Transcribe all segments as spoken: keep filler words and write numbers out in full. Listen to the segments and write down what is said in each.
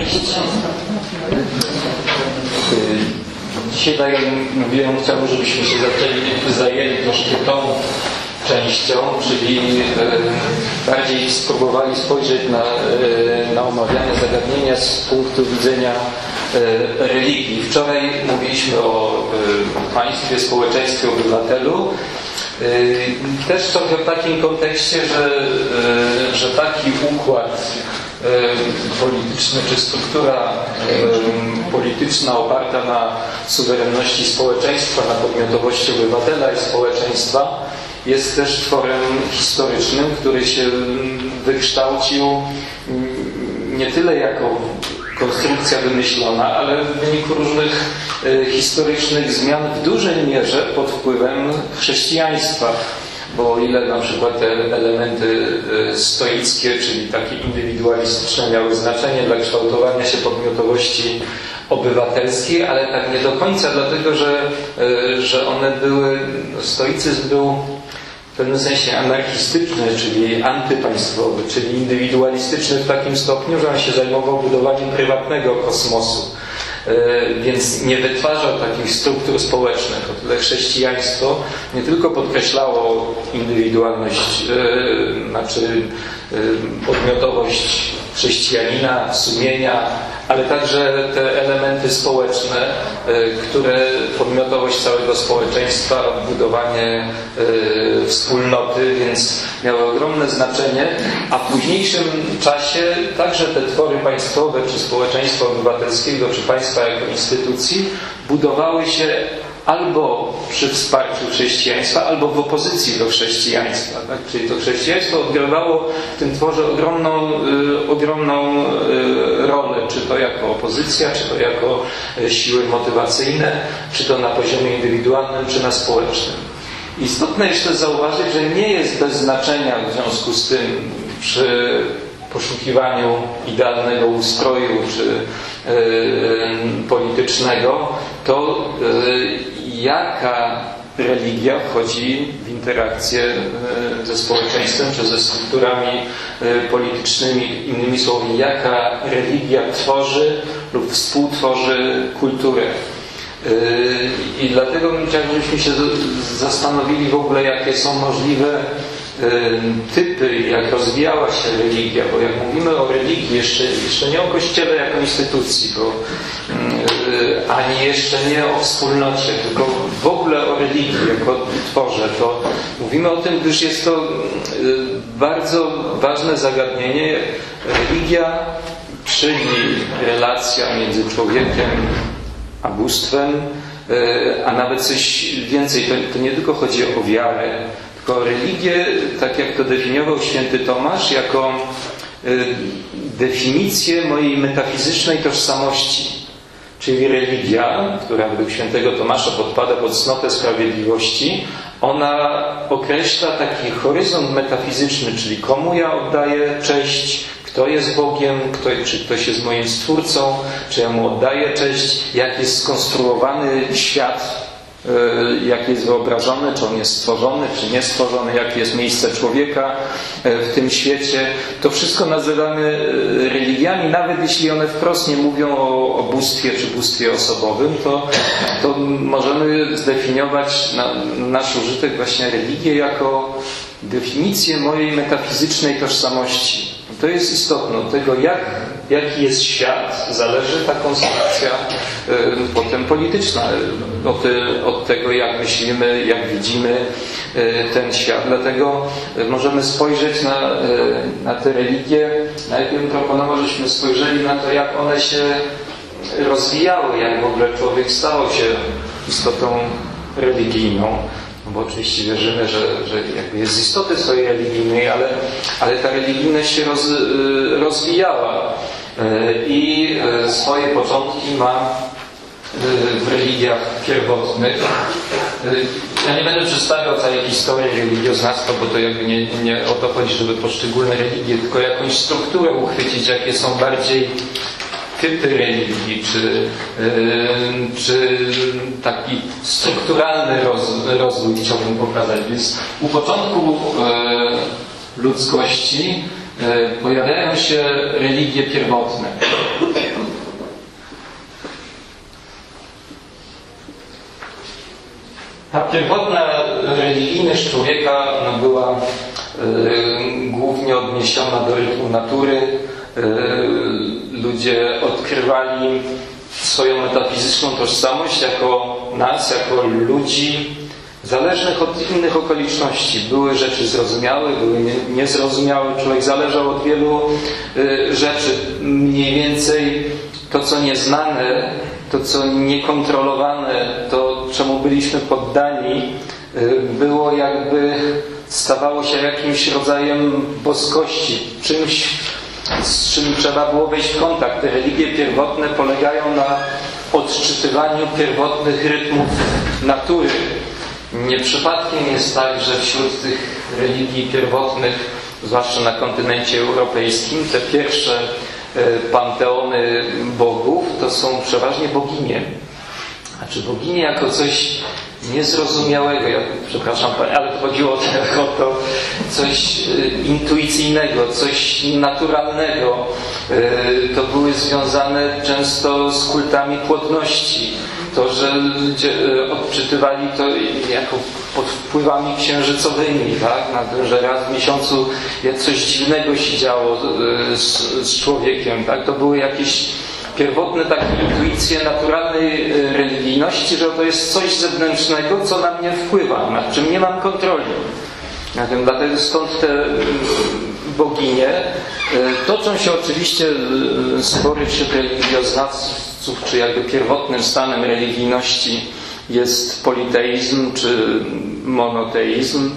część. Dzisiaj, tak jak mówiłem, chciałbym, żebyśmy się zaczęli, zajęli troszkę tą częścią, czyli e, bardziej spróbowali spojrzeć na, e, na omawiane zagadnienia z punktu widzenia e, religii. Wczoraj mówiliśmy o e, państwie, społeczeństwie, obywatelu. E, też trochę w takim kontekście, że, e, że taki układ polityczny czy struktura polityczna oparta na suwerenności społeczeństwa, na podmiotowości obywatela i społeczeństwa jest też tworem historycznym, który się wykształcił nie tyle jako konstrukcja wymyślona, ale w wyniku różnych historycznych zmian w dużej mierze pod wpływem chrześcijaństwa. Bo o ile na przykład te elementy stoickie, czyli takie indywidualistyczne, miały znaczenie dla kształtowania się podmiotowości obywatelskiej, ale tak nie do końca, dlatego że, że one były, stoicyzm był w pewnym sensie anarchistyczny, czyli antypaństwowy, czyli indywidualistyczny w takim stopniu, że on się zajmował budowaniem prywatnego kosmosu. Więc nie wytwarzał takich struktur społecznych. O tyle chrześcijaństwo nie tylko podkreślało indywidualność, yy, znaczy yy, podmiotowość chrześcijanina, sumienia, ale także te elementy społeczne, yy, które podmiotowość całego społeczeństwa, budowanie yy, wspólnoty, więc miały ogromne znaczenie, a w późniejszym czasie także te twory państwowe, czy społeczeństwa obywatelskiego, czy państwa jako instytucji budowały się albo przy wsparciu chrześcijaństwa, albo w opozycji do chrześcijaństwa. Tak? Czyli to chrześcijaństwo odgrywało w tym tworze ogromną, y, ogromną y, rolę, czy to jako opozycja, czy to jako y, siły motywacyjne, czy to na poziomie indywidualnym, czy na społecznym. Istotne jeszcze zauważyć, że nie jest bez znaczenia w związku z tym przy poszukiwaniu idealnego ustroju czy yy, politycznego, to yy, jaka religia wchodzi w interakcję yy, ze społeczeństwem czy ze strukturami yy, politycznymi, innymi słowy, jaka religia tworzy lub współtworzy kulturę. I dlatego chciałbym, żebyśmy się zastanowili w ogóle, jakie są możliwe typy, jak rozwijała się religia, bo jak mówimy o religii, jeszcze, jeszcze nie o Kościele jako instytucji, bo, ani jeszcze nie o wspólnocie, tylko w ogóle o religii jako tworze, to mówimy o tym, gdyż jest to bardzo ważne zagadnienie. Religia, czyli relacja między człowiekiem a bóstwem, a nawet coś więcej. To, to nie tylko chodzi o wiarę, tylko o religię, tak jak to definiował święty Tomasz, jako definicję mojej metafizycznej tożsamości. Czyli religia, która według świętego Tomasza podpada pod cnotę sprawiedliwości, ona określa taki horyzont metafizyczny, czyli komu ja oddaję cześć, kto jest Bogiem, kto, czy ktoś jest moim Stwórcą, czy ja Mu oddaję cześć, jak jest skonstruowany świat, jak jest wyobrażony, czy on jest stworzony, czy nie stworzony, jakie jest miejsce człowieka w tym świecie. To wszystko nazywamy religiami, nawet jeśli one wprost nie mówią o, o bóstwie czy bóstwie osobowym, to, to możemy zdefiniować na nasz użytek właśnie religię jako definicję mojej metafizycznej tożsamości. To jest istotne. Od tego, jak, jaki jest świat, zależy ta konstrukcja y, potem polityczna. Od, od tego, jak myślimy, jak widzimy y, ten świat. Dlatego y, możemy spojrzeć na, y, na te religie. Najpierw proponował, żebyśmy spojrzeli na to, jak one się rozwijały, jak w ogóle człowiek stał się istotą religijną. Bo oczywiście wierzymy, że, że jakby jest z istoty swojej religijnej, ale, ale ta religijność się roz, rozwijała i swoje początki ma w religiach pierwotnych. Ja nie będę przedstawiał całej historii religioznawstwa, bo to jakby nie, nie o to chodzi, żeby poszczególne religie, tylko jakąś strukturę uchwycić, jakie są bardziej typy religii, czy, yy, czy taki strukturalny roz, rozwój chciałbym pokazać. Więc u początku yy, ludzkości yy, pojawiają się religie pierwotne. Ta pierwotna religijność człowieka no, była y, głównie odniesiona do rytmu natury. Y, ludzie odkrywali swoją metafizyczną tożsamość jako nas, jako ludzi zależnych od innych okoliczności. Były rzeczy zrozumiałe, były nie, niezrozumiałe. Człowiek zależał od wielu y, rzeczy. Mniej więcej to, co nieznane, to, co niekontrolowane, to, czemu byliśmy poddani, y, było jakby, stawało się jakimś rodzajem boskości, czymś, z czym trzeba było wejść w kontakt. Te religie pierwotne polegają na odczytywaniu pierwotnych rytmów natury. Nie przypadkiem jest tak, że wśród tych religii pierwotnych, zwłaszcza na kontynencie europejskim, te pierwsze panteony bogów to są przeważnie boginie. Znaczy boginie jako coś niezrozumiałego, ja, przepraszam, ale chodziło o to coś intuicyjnego, coś naturalnego. To były związane często z kultami płodności. To, że ludzie odczytywali to jako pod wpływami księżycowymi, tak? Na tym, że raz w miesiącu coś dziwnego się działo z, z człowiekiem, tak? To były jakieś pierwotne takie intuicje naturalnej religijności, że to jest coś zewnętrznego, co na mnie wpływa, nad czym nie mam kontroli. Na tym, dlatego stąd te boginie toczą się oczywiście spory wśród religioznawców, czy jakby pierwotnym stanem religijności jest politeizm czy monoteizm.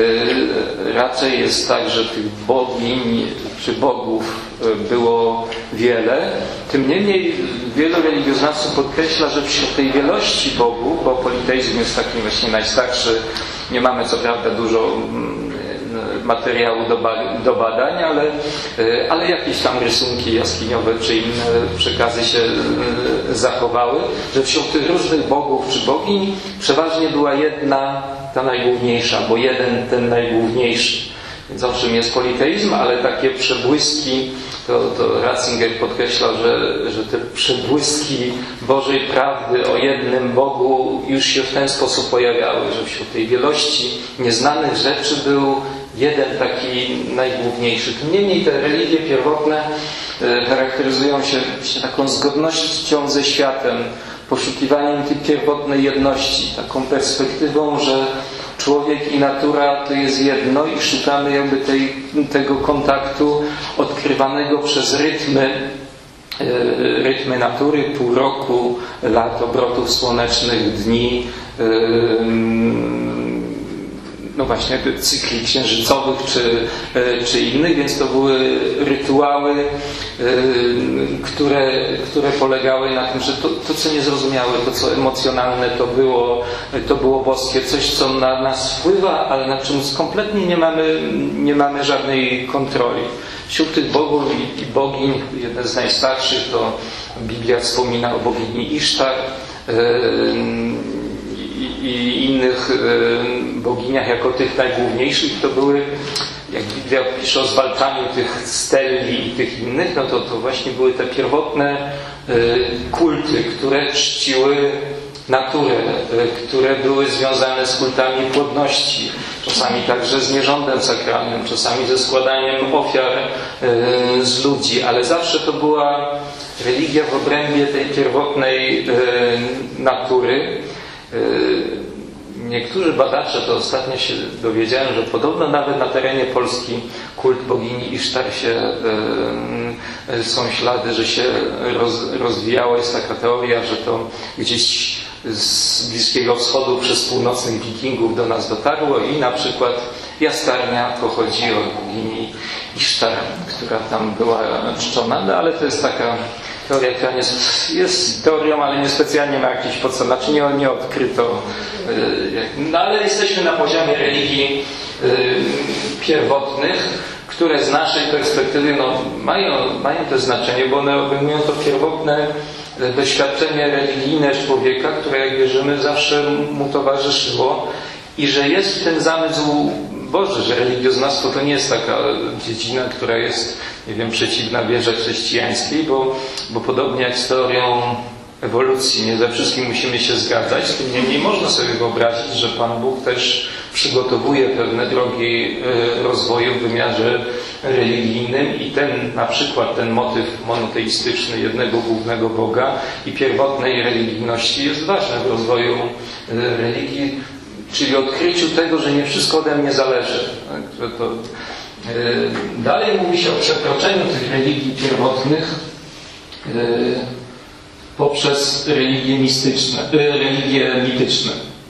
Raczej jest tak, że tych bogiń czy bogów było wiele. Tym niemniej wielu religioznawców podkreśla, że wśród tej wielości bogów, bo politeizm jest taki właśnie najstarszy, nie mamy co prawda dużo materiału do, ba- do badań, ale, ale jakieś tam rysunki jaskiniowe czy inne przekazy się zachowały, że wśród tych różnych bogów czy bogiń przeważnie była jedna, ta najgłówniejsza, bo jeden ten najgłówniejszy. Więc owszem jest politeizm, ale takie przebłyski, to, to Ratzinger podkreśla, że, że te przebłyski Bożej prawdy o jednym Bogu już się w ten sposób pojawiały, że wśród tej wielości nieznanych rzeczy był jeden taki najgłówniejszy. Tym niemniej te religie pierwotne charakteryzują się taką zgodnością ze światem, poszukiwaniem tej pierwotnej jedności, taką perspektywą, że człowiek i natura to jest jedno i szukamy jakby tej, tego kontaktu odkrywanego przez rytmy, rytmy natury, pół roku, lat, obrotów słonecznych, dni, no właśnie cykli księżycowych czy, czy innych, więc to były rytuały, które, które polegały na tym, że to, to co niezrozumiałe, to co emocjonalne, to było, to było boskie, coś co na nas wpływa, ale na czym kompletnie nie mamy, nie mamy żadnej kontroli. Wśród tych bogów i, i bogiń, jeden z najstarszych to Biblia wspomina o bogini Isztar, i innych boginiach jako tych najgłówniejszych. To były, jak Biblia pisze o zwalczaniu tych stelli i tych innych, no to, to właśnie były te pierwotne kulty, które czciły naturę, które były związane z kultami płodności, czasami także z nierządem sakralnym, czasami ze składaniem ofiar z ludzi, ale zawsze to była religia w obrębie tej pierwotnej natury. Niektórzy badacze, to ostatnio się dowiedziałem, że podobno nawet na terenie Polski kult bogini Isztar się, y, są ślady, że się roz, rozwijało. Jest taka teoria, że to gdzieś z Bliskiego Wschodu przez północnych wikingów do nas dotarło i na przykład jastarnia pochodzi od bogini Isztar, która tam była czczona, no ale to jest taka teoria, która nie, jest teorią, ale niespecjalnie ma jakiś podstaw, znaczy nie, nie odkryto. No ale jesteśmy na poziomie religii pierwotnych, które z naszej perspektywy no, mają, mają to znaczenie, bo one obejmują to pierwotne doświadczenie religijne człowieka, które jak wierzymy zawsze mu towarzyszyło i że jest w tym zamysł Boży, że religioznawstwo to nie jest taka dziedzina, która jest, nie wiem, przeciwna wierze chrześcijańskiej, bo, bo podobnie jak z teorią ewolucji. Nie ze wszystkim musimy się zgadzać, tym niemniej można sobie wyobrazić, że Pan Bóg też przygotowuje pewne drogi rozwoju w wymiarze religijnym i ten, na przykład ten motyw monoteistyczny jednego głównego Boga i pierwotnej religijności jest ważny w rozwoju religii, czyli odkryciu tego, że nie wszystko ode mnie zależy. Że to, dalej mówi się o przekroczeniu tych religii pierwotnych poprzez religie mistyczne, religie mityczne.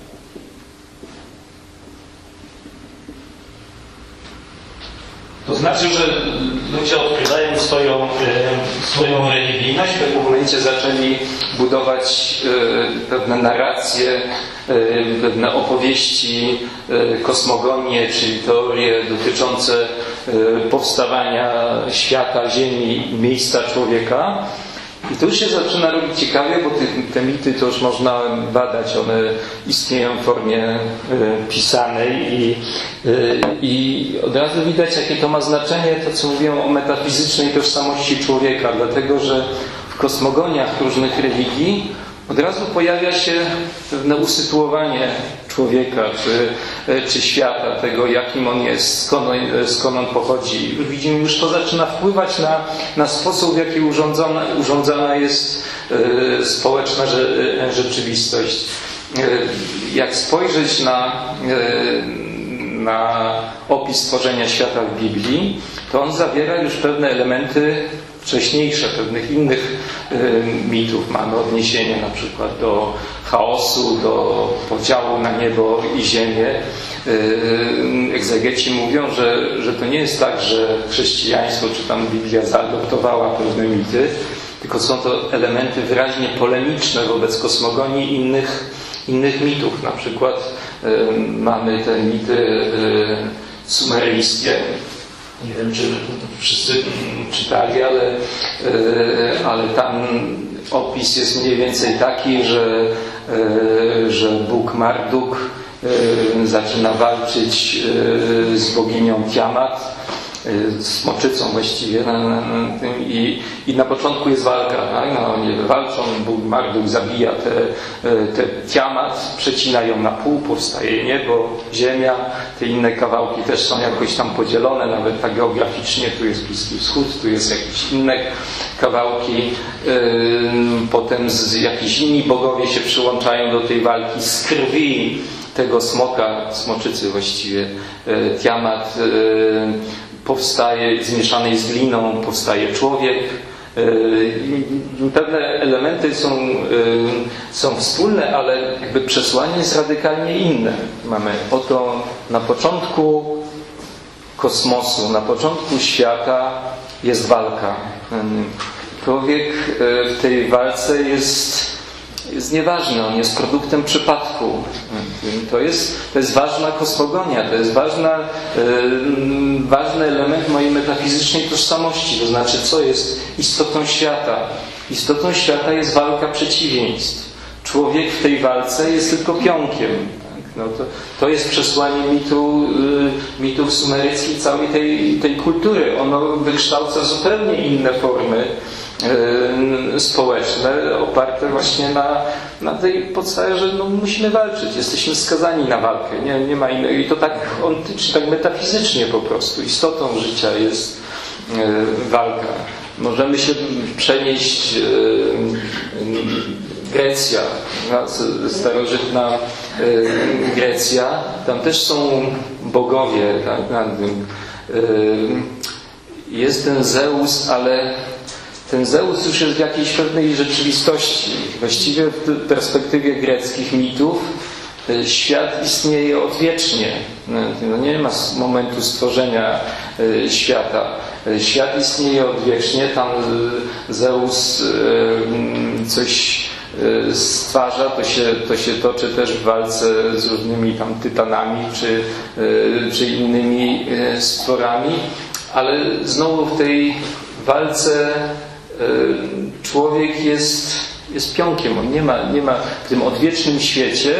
To znaczy, że ludzie odkrywają swoją, swoją religijność, w pewnym momencie zaczęli budować pewne narracje, pewne opowieści, kosmogonie, czyli teorie dotyczące powstawania świata, ziemi i miejsca człowieka. I to już się zaczyna robić ciekawie, bo te, te mity to już można badać, one istnieją w formie y, pisanej i, y, i od razu widać, jakie to ma znaczenie, to co mówią o metafizycznej tożsamości człowieka, dlatego że w kosmogoniach różnych religii od razu pojawia się pewne usytuowanie człowieka, czy, czy świata, tego jakim on jest, skąd on, skąd on pochodzi. Widzimy, już to zaczyna wpływać na, na sposób, w jaki urządzona, urządzana jest y, społeczna rze, rzeczywistość. Y, jak spojrzeć na, y, na opis stworzenia świata w Biblii, to on zawiera już pewne elementy wcześniejsze, pewnych innych y, mitów. Mamy odniesienie na przykład do chaosu, do podziału na niebo i ziemię. Y, egzegeci mówią, że, że to nie jest tak, że chrześcijaństwo czy tam Biblia zaadoptowała pewne mity, tylko są to elementy wyraźnie polemiczne wobec kosmogonii i innych, innych mitów. Na przykład y, mamy te mity y, sumeryjskie. Nie wiem, czy wszyscy czytali, ale, ale tam opis jest mniej więcej taki, że, że Bóg Marduk zaczyna walczyć z boginią Tiamat, smoczycą właściwie na, na, na tym i, i na początku jest walka, tak? No, oni walczą, Bóg Marduk zabija te, te Tiamat, przecina ją na pół, powstaje niebo, ziemia, te inne kawałki też są jakoś tam podzielone, nawet tak geograficznie, tu jest Bliski Wschód, tu jest jakieś inne kawałki, potem z, jakiś inni bogowie się przyłączają do tej walki z krwi tego smoka, smoczycy właściwie, Tiamat, powstaje, zmieszanej z gliną, powstaje człowiek. Pewne elementy są, są wspólne, ale jakby przesłanie jest radykalnie inne. Mamy oto na początku kosmosu, na początku świata jest walka. Człowiek w tej walce jest jest nieważny, on jest produktem przypadku. To jest, to jest ważna kosmogonia, to jest ważna, yy, ważny element mojej metafizycznej tożsamości, to znaczy, co jest istotą świata. Istotą świata jest walka przeciwieństw. Człowiek w tej walce jest tylko pionkiem. No to, to jest przesłanie mitu, yy, mitów sumeryckich, całej tej, tej kultury. Ono wykształca zupełnie inne formy społeczne, oparte właśnie na, na tej podstawie, że no, musimy walczyć, jesteśmy skazani na walkę, nie, nie ma innego. I to tak ontycznie, tak metafizycznie po prostu. Istotą życia jest y, walka. Możemy się przenieść y, Grecja, starożytna y, Grecja, tam też są bogowie, tak, na tym. Y, jest ten Zeus, ale ten Zeus już jest w jakiejś pewnej rzeczywistości. Właściwie w perspektywie greckich mitów świat istnieje odwiecznie. No nie ma momentu stworzenia świata. Świat istnieje odwiecznie. Tam Zeus coś stwarza, to się, to się toczy też w walce z różnymi tam tytanami czy, czy innymi stworami. Ale znowu w tej walce człowiek jest, jest pionkiem. On nie ma, nie ma w tym odwiecznym świecie.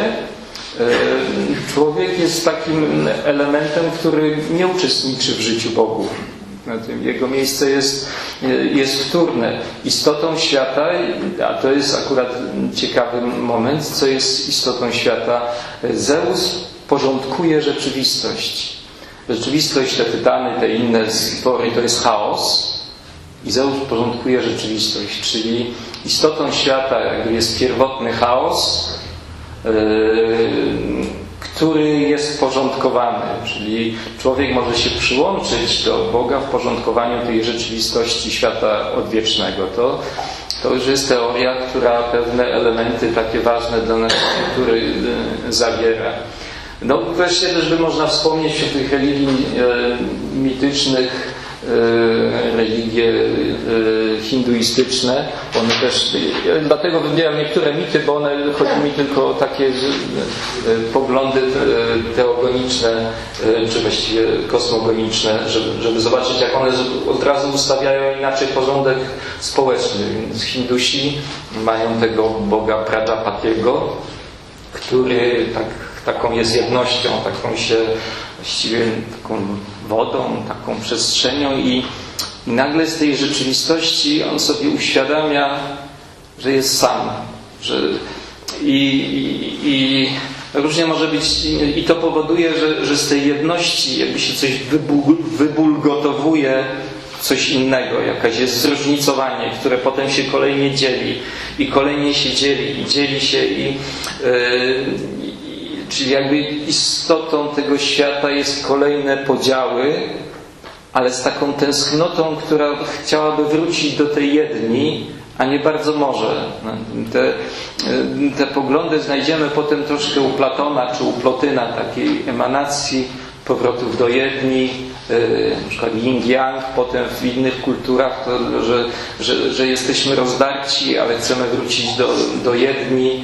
Człowiek jest takim elementem, który nie uczestniczy w życiu bogów. Jego miejsce jest, jest wtórne. Istotą świata, a to jest akurat ciekawy moment, co jest istotą świata, Zeus porządkuje rzeczywistość. Rzeczywistość, te tytany, te inne stwory to jest chaos i Zeus porządkuje rzeczywistość, czyli istotą świata jakby jest pierwotny chaos, yy, który jest porządkowany, czyli człowiek może się przyłączyć do Boga w porządkowaniu tej rzeczywistości świata odwiecznego. To, to już jest teoria, która pewne elementy takie ważne dla naszej kultury yy, zawiera. No wreszcie też by można wspomnieć wśród tych religii e, mitycznych, e, religie e, hinduistyczne. One też, e, dlatego wybieram niektóre mity, bo one, chodzi mi tylko o takie e, poglądy e, teogoniczne, e, czy właściwie kosmogoniczne, żeby, żeby zobaczyć, jak one od razu ustawiają inaczej porządek społeczny. Więc Hindusi mają tego Boga Prajapatiego, który tak taką jest jednością, taką się właściwie taką wodą, taką przestrzenią i, i nagle z tej rzeczywistości on sobie uświadamia, że jest sam. Że, i, i, i różnie może być i to powoduje, że, że z tej jedności jakby się coś wybul, wybulgotowuje coś innego, jakaś jest zróżnicowanie, które potem się kolejnie dzieli i kolejnie się dzieli i dzieli się i yy, czyli jakby istotą tego świata jest kolejne podziały, ale z taką tęsknotą, która chciałaby wrócić do tej jedni, a nie bardzo może. Te, te poglądy znajdziemy potem troszkę u Platona czy u Plotyna, takiej emanacji powrotów do jedni, na przykład yin-yang, potem w innych kulturach, to, że, że, że jesteśmy rozdarci, ale chcemy wrócić do, do jedni.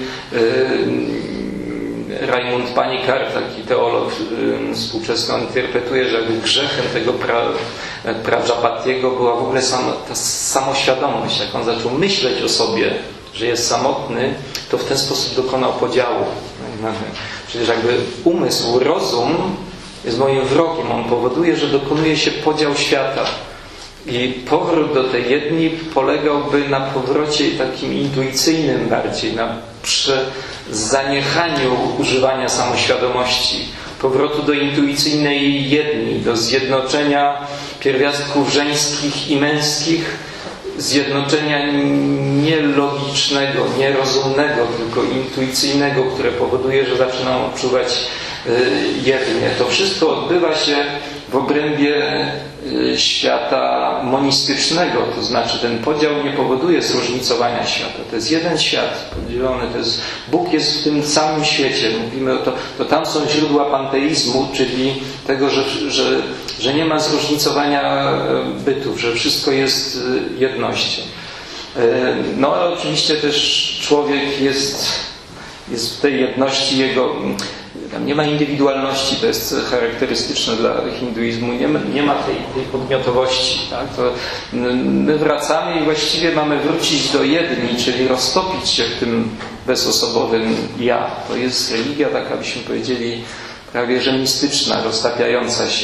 Raimund Panikar, taki teolog współczesny, on interpretuje, że jakby grzechem tego pra, Prajapatiego była w ogóle sam, ta samoświadomość. Jak on zaczął myśleć o sobie, że jest samotny, to w ten sposób dokonał podziału. Przecież jakby umysł, rozum jest moim wrogiem. On powoduje, że dokonuje się podział świata. I powrót do tej jedni polegałby na powrocie takim intuicyjnym bardziej, na zaniechaniu używania samoświadomości, powrotu do intuicyjnej jedni, do zjednoczenia pierwiastków żeńskich i męskich, zjednoczenia nie logicznego, nie rozumnego, tylko intuicyjnego, które powoduje, że zaczynam odczuwać jednie. To wszystko odbywa się w obrębie świata monistycznego, to znaczy ten podział nie powoduje zróżnicowania świata. To jest jeden świat podzielony, to jest, Bóg jest w tym samym świecie. Mówimy o to, to tam są źródła panteizmu, czyli tego, że, że, że nie ma zróżnicowania bytów, że wszystko jest jednością. No ale oczywiście też człowiek jest, jest w tej jedności, jego tam nie ma indywidualności, to jest charakterystyczne dla hinduizmu, nie ma, nie ma tej, tej podmiotowości. Tak? To my wracamy i właściwie mamy wrócić do jedni, czyli roztopić się w tym bezosobowym ja. To jest religia taka, byśmy powiedzieli, prawie że mistyczna, roztapiająca się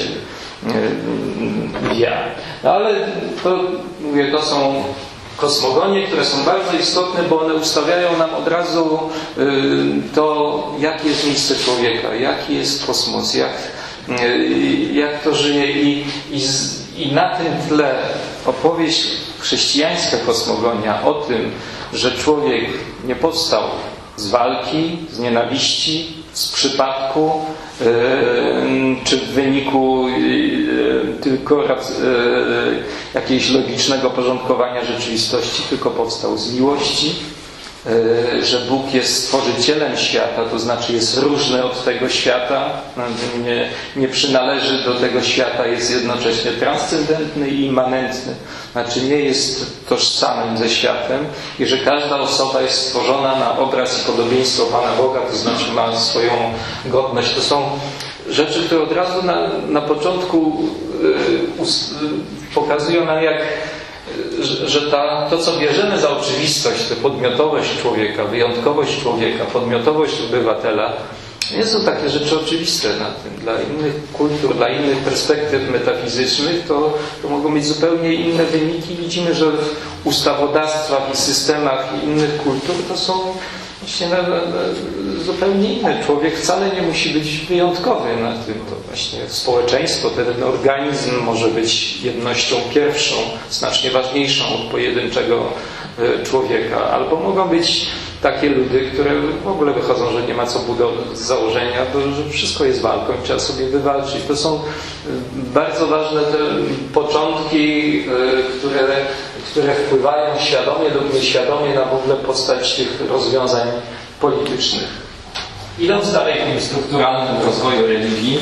ja. No ale to, mówię, to są kosmogonie, które są bardzo istotne, bo one ustawiają nam od razu to, jakie jest miejsce człowieka, jaki jest kosmos, jak, jak to żyje i, i, i na tym tle opowieść chrześcijańska kosmogonia o tym, że człowiek nie powstał z walki, z nienawiści, z przypadku, czy w wyniku tylko jakiegoś logicznego porządkowania rzeczywistości, tylko powstał z miłości, że Bóg jest stworzycielem świata, to znaczy jest różny od tego świata, nie, nie przynależy do tego świata, jest jednocześnie transcendentny i immanentny. Znaczy nie jest tożsamym ze światem i że każda osoba jest stworzona na obraz i podobieństwo Pana Boga, to znaczy ma swoją godność. To są rzeczy, które od razu na, na początku yy, ust, yy, pokazują nam, jak że ta, to, co bierzemy za oczywistość, tę podmiotowość człowieka, wyjątkowość człowieka, podmiotowość obywatela, Nie są takie rzeczy oczywiste na tym. Dla innych kultur, dla innych perspektyw metafizycznych to, to mogą być zupełnie inne wyniki. Widzimy, że w ustawodawstwach i systemach innych kultur to są właśnie na, na, na zupełnie inne. Człowiek wcale nie musi być wyjątkowy na tym. To właśnie społeczeństwo, ten organizm może być jednością pierwszą, znacznie ważniejszą od pojedynczego człowieka. Albo mogą być takie ludy, które w ogóle wychodzą, że nie ma co budować z założenia, bo że wszystko jest walką i trzeba sobie wywalczyć. To są bardzo ważne te początki, które, które wpływają świadomie lub nieświadomie na w ogóle postać tych rozwiązań politycznych. Idąc dalej w tym strukturalnym rozwoju religii,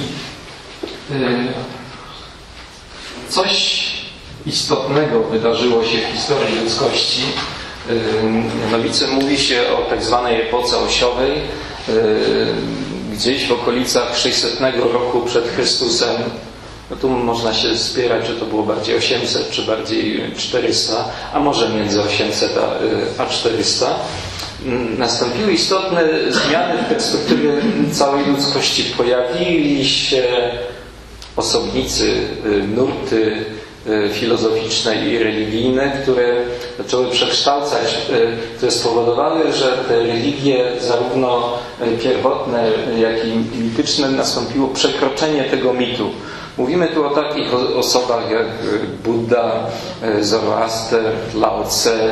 coś istotnego wydarzyło się w historii ludzkości. Mianowicie mówi się o tak zwanej epoce osiowej, gdzieś w okolicach sześćsetnego roku przed Chrystusem. No tu można się spierać, czy to było bardziej osiemset, czy bardziej czterysta, a może między osiemset a czterysta. Nastąpiły istotne zmiany w perspektywie całej ludzkości. Pojawili się osobnicy, nurty filozoficzne i religijne, które zaczęły przekształcać, które spowodowały, że te religie zarówno pierwotne, jak i mityczne nastąpiło przekroczenie tego mitu. Mówimy tu o takich osobach jak Buddha, Zoroaster, Lao Tse,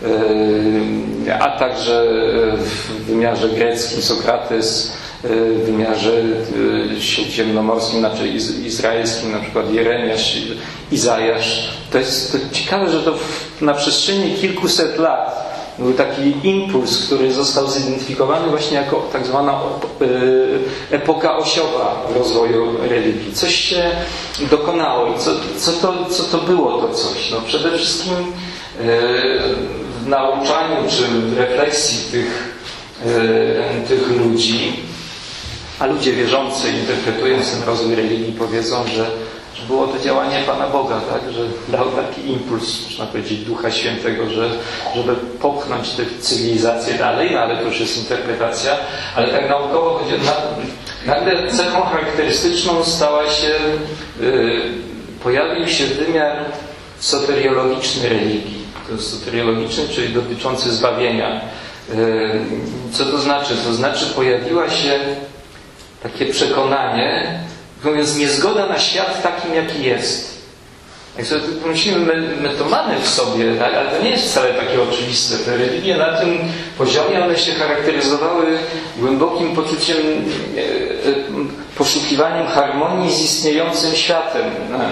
a także w wymiarze greckim Sokrates, w wymiarze śródziemnomorskim, znaczy izraelskim, na przykład Jeremiasz, Izajasz. To jest to ciekawe, że to na przestrzeni kilkuset lat był taki impuls, który został zidentyfikowany właśnie jako tak zwana epoka osiowa w rozwoju religii. Coś się dokonało i co, co, to, co to było to coś? No przede wszystkim w nauczaniu czy w refleksji tych, tych ludzi, a ludzie wierzący, interpretując ten rozwój religii, powiedzą, że, że było to działanie Pana Boga, tak? Że dał taki impuls, można powiedzieć, Ducha Świętego, że, żeby popchnąć tę cywilizację dalej, no ale to już jest interpretacja, ale tak naukowo chodzi, na, nagle cechą charakterystyczną stała się, yy, pojawił się wymiar soteriologiczny religii. To jest soteriologiczny, czyli dotyczący zbawienia. Yy, co to znaczy? To znaczy pojawiła się takie przekonanie, mówiąc, niezgoda na świat takim, jaki jest. Jak sobie myślimy, my, my to mamy w sobie, tak? Ale to nie jest wcale takie oczywiste. Te religie na tym poziomie, one się charakteryzowały głębokim poczuciem, e, e, poszukiwaniem harmonii z istniejącym światem.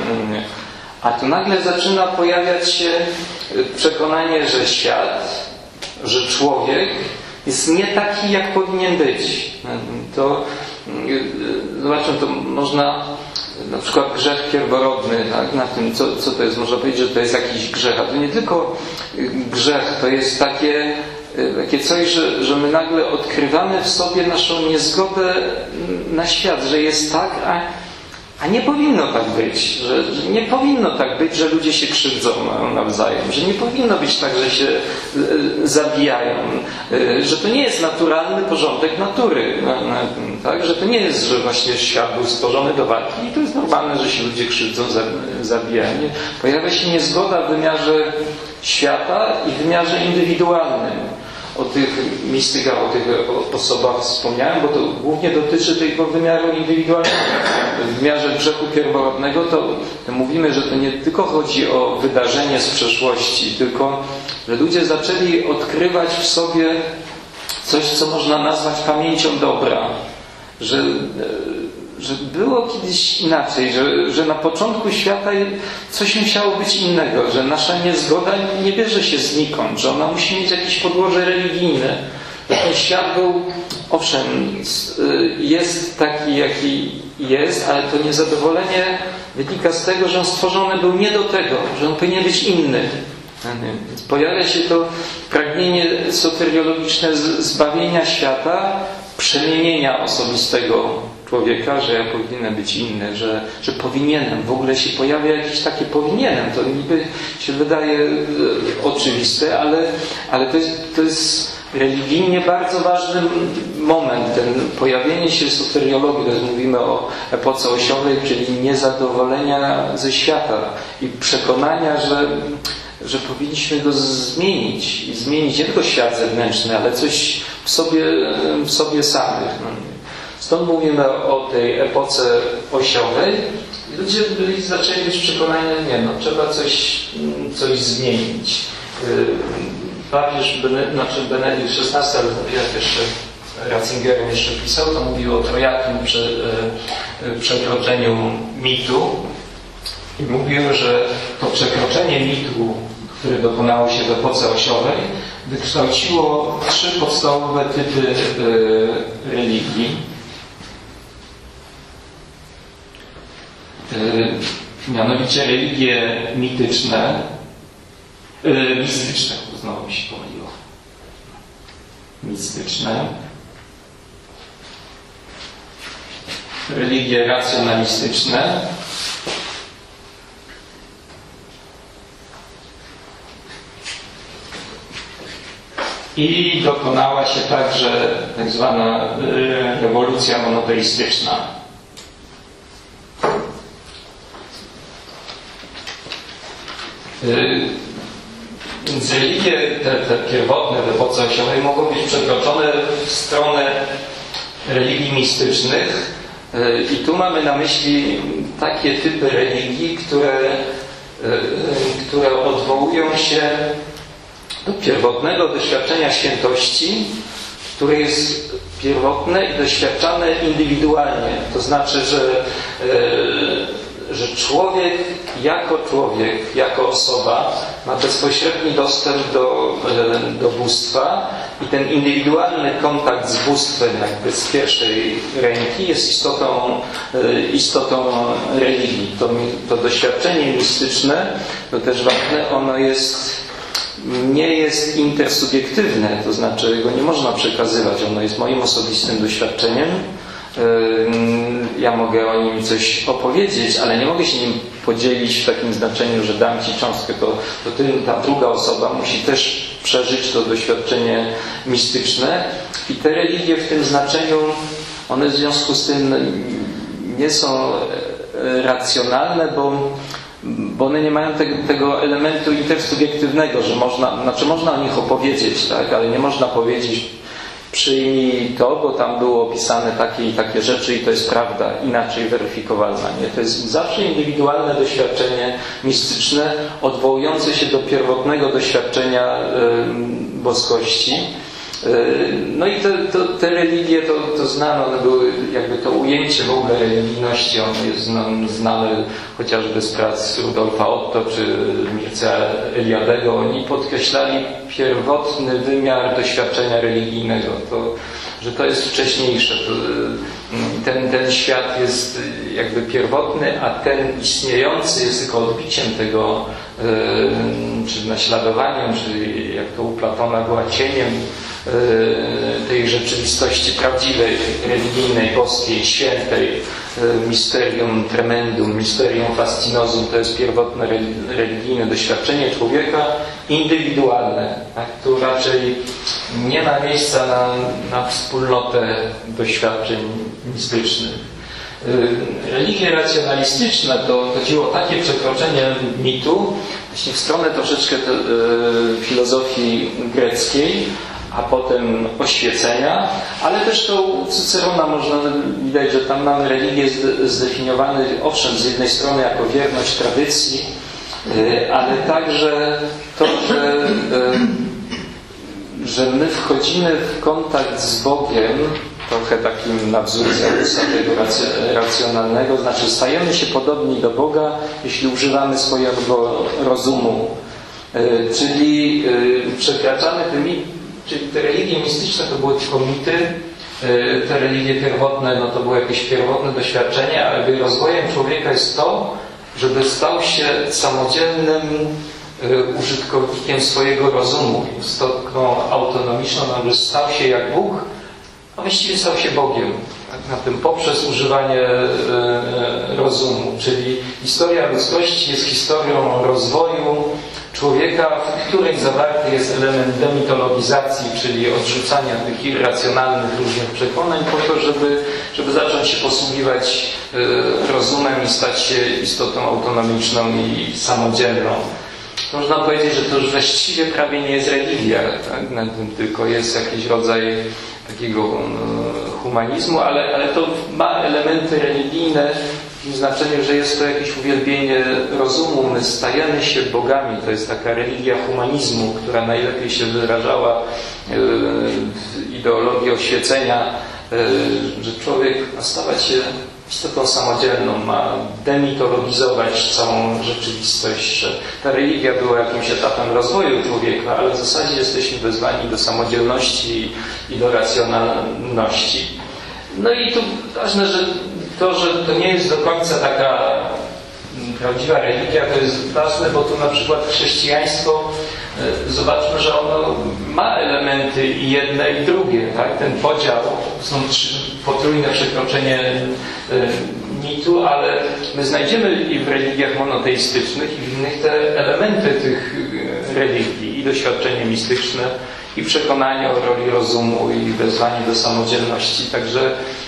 A tu nagle zaczyna pojawiać się przekonanie, że świat, że człowiek jest nie taki, jak powinien być. To zobaczmy, to można na przykład grzech pierworodny, tak, na tym, co, co to jest, można powiedzieć, że to jest jakiś grzech, a to nie tylko grzech, to jest takie, takie coś, że, że my nagle odkrywamy w sobie naszą niezgodę na świat, że jest tak, a, a nie powinno tak być, że, że nie powinno tak być, że ludzie się krzywdzą nawzajem, że nie powinno być tak, że się zabijają, że to nie jest naturalny porządek natury, tak? Że to nie jest, że właśnie świat był stworzony do walki i to jest normalne, że się ludzie krzywdzą, zabijają. Pojawia się niezgoda w wymiarze świata i w wymiarze indywidualnym. O tych mistykach, o tych osobach wspomniałem, bo to głównie dotyczy tego wymiaru indywidualnego. W wymiarze grzechu pierworodnego to, to mówimy, że to nie tylko chodzi o wydarzenie z przeszłości, tylko że ludzie zaczęli odkrywać w sobie coś, co można nazwać pamięcią dobra. Że, że było kiedyś inaczej, że, że na początku świata coś musiało być innego, że nasza niezgoda nie bierze się znikąd, że ona musi mieć jakieś podłoże religijne. Że ten świat był, owszem, jest taki, jaki jest, ale to niezadowolenie wynika z tego, że on stworzony był nie do tego, że on powinien być inny. Więc pojawia się to pragnienie soteriologiczne zbawienia świata, przemienienia osobistego człowieka, że ja powinienem być inny, że, że powinienem. W ogóle się pojawia jakieś takie powinienem. To niby się wydaje oczywiste, ale, ale to, jest, to jest religijnie bardzo ważny moment, ten pojawienie się soteriologii, to jest, mówimy o epoce osiowej, czyli niezadowolenia ze świata i przekonania, że, że powinniśmy go zmienić i zmienić nie tylko świat zewnętrzny, ale coś w sobie, w sobie samych. Stąd mówimy o tej epoce osiowej. Ludzie byli, zaczęli być przekonani, nie no, trzeba coś, coś zmienić. Papież, znaczy Benedykt szesnasty, ale jak jeszcze Ratzingerem jeszcze pisał, to mówił o trojakim prze, przekroczeniu mitu i mówił, że to przekroczenie mitu, które dokonało się w epoce osiowej, wykształciło trzy podstawowe typy y, religii. Y, mianowicie religie mityczne, y, mistyczne, znowu mi się pomyliło. Mistyczne. Religie racjonalistyczne. I dokonała się także tak zwana rewolucja monoteistyczna. Więc religie te, te pierwotne w epoce osiowej mogą być przekroczone w stronę religii mistycznych. I tu mamy na myśli takie typy religii, które, które odwołują się do pierwotnego doświadczenia świętości, które jest pierwotne i doświadczane indywidualnie. To znaczy, że, że człowiek jako człowiek, jako osoba ma bezpośredni dostęp do, do bóstwa i ten indywidualny kontakt z bóstwem jakby z pierwszej ręki jest istotą, istotą religii. To, to doświadczenie mistyczne, to też ważne, ono jest nie jest intersubiektywne, to znaczy go nie można przekazywać, ono jest moim osobistym doświadczeniem. Ja mogę o nim coś opowiedzieć, ale nie mogę się nim podzielić w takim znaczeniu, że dam Ci cząstkę, to, to ty, ta druga osoba musi też przeżyć to doświadczenie mistyczne i te religie w tym znaczeniu, one w związku z tym nie są racjonalne, bo bo one nie mają te, tego elementu intersubiektywnego, że można, znaczy można o nich opowiedzieć, tak, ale nie można powiedzieć przyjmij to, bo tam było opisane takie i takie rzeczy i to jest prawda, inaczej weryfikowalna. Nie? To jest zawsze indywidualne doświadczenie mistyczne, odwołujące się do pierwotnego doświadczenia y, boskości. No i te, to, te religie to, to znano, one były jakby to ujęcie w ogóle religijności, ono jest znane chociażby z prac Rudolfa Otto czy Mircea Eliadego. Oni podkreślali pierwotny wymiar doświadczenia religijnego, to, że to jest wcześniejsze. To, ten, ten świat jest jakby pierwotny, a ten istniejący jest tylko odbiciem tego, czy naśladowaniem, czy jak to u Platona była cieniem tej rzeczywistości prawdziwej, religijnej, boskiej, świętej, mysterium tremendum, mysterium fascinosum, to jest pierwotne religijne doświadczenie człowieka, indywidualne, tak? Tu raczej nie ma miejsca na, na wspólnotę doświadczeń mistycznych. Religie racjonalistyczne to chodziło o takie przekroczenie mitu właśnie w stronę troszeczkę te, y, filozofii greckiej, a potem oświecenia, ale też to u Cycerona można widać, że tam mamy religię zdefiniowane, owszem, z jednej strony jako wierność tradycji, ale także to, że, że my wchodzimy w kontakt z Bogiem, trochę takim na wzór Zenusa tego racjonalnego, znaczy stajemy się podobni do Boga, jeśli używamy swojego rozumu, czyli przekraczamy tymi. Czyli te religie mistyczne to były tylko mity, te religie pierwotne no to było jakieś pierwotne doświadczenie, ale rozwojem człowieka jest to, żeby stał się samodzielnym użytkownikiem swojego rozumu, istotą autonomiczną, aby stał się jak Bóg, a właściwie stał się Bogiem. Tak, na tym poprzez używanie rozumu. Czyli historia ludzkości jest historią rozwoju człowieka, w której zawarty jest element demitologizacji, czyli odrzucania tych irracjonalnych różnych przekonań po to, żeby, żeby zacząć się posługiwać rozumem i stać się istotą autonomiczną i samodzielną. Można powiedzieć, że to już właściwie prawie nie jest religia, tak? Na tym tylko jest jakiś rodzaj takiego humanizmu, ale, ale to ma elementy religijne w tym znaczeniu, że jest to jakieś uwielbienie rozumu. My stajemy się bogami. To jest taka religia humanizmu, która najlepiej się wyrażała w ideologii oświecenia, że człowiek ma stawać się istotą samodzielną, ma demitologizować całą rzeczywistość, że ta religia była jakimś etapem rozwoju człowieka, ale w zasadzie jesteśmy wezwani do samodzielności i do racjonalności. No i tu ważne, że to, że to nie jest do końca taka prawdziwa religia, to jest ważne, bo tu na przykład chrześcijaństwo, zobaczmy, że ono ma elementy i jedne i drugie, tak? Ten podział, są trzy, potrójne przekroczenie mitu, ale my znajdziemy i w religiach monoteistycznych i w innych te elementy tych religii, i doświadczenie mistyczne, i przekonanie o roli rozumu, i wezwanie do samodzielności. Także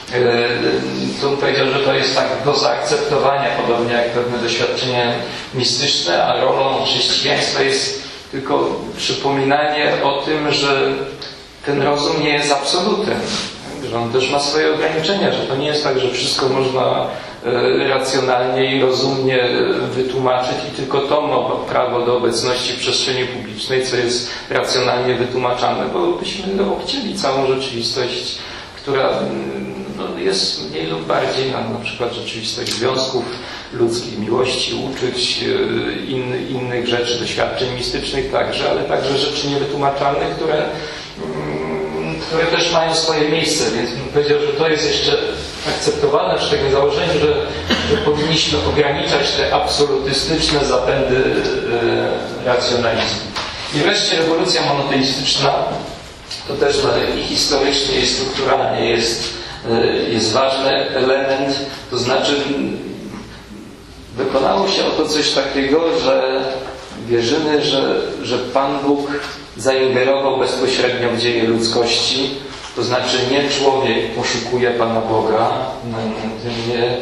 to bym powiedział, że to jest tak do zaakceptowania, podobnie jak pewne doświadczenie mistyczne, a rolą chrześcijaństwa jest tylko przypominanie o tym, że ten rozum nie jest absolutem, że on też ma swoje ograniczenia, że to nie jest tak, że wszystko można racjonalnie i rozumnie wytłumaczyć i tylko to ma prawo do obecności w przestrzeni publicznej, co jest racjonalnie wytłumaczane, bo byśmy no, chcieli całą rzeczywistość, która no, jest mniej lub bardziej, na, na przykład rzeczywistość związków ludzkich, miłości, uczuć, in, innych rzeczy, doświadczeń mistycznych także, ale także rzeczy niewytłumaczalne, które, które też mają swoje miejsce, więc bym powiedział, że to jest jeszcze akceptowane przy takim założeniu, że, że powinniśmy ograniczać te absolutystyczne zapędy e, racjonalizmu. I wreszcie rewolucja monoteistyczna to też i historycznie, i strukturalnie jest, jest ważny element, to znaczy wykonało się oto coś takiego, że wierzymy, że, że Pan Bóg zaingerował bezpośrednio w dzieje ludzkości, to znaczy nie człowiek poszukuje Pana Boga, nie,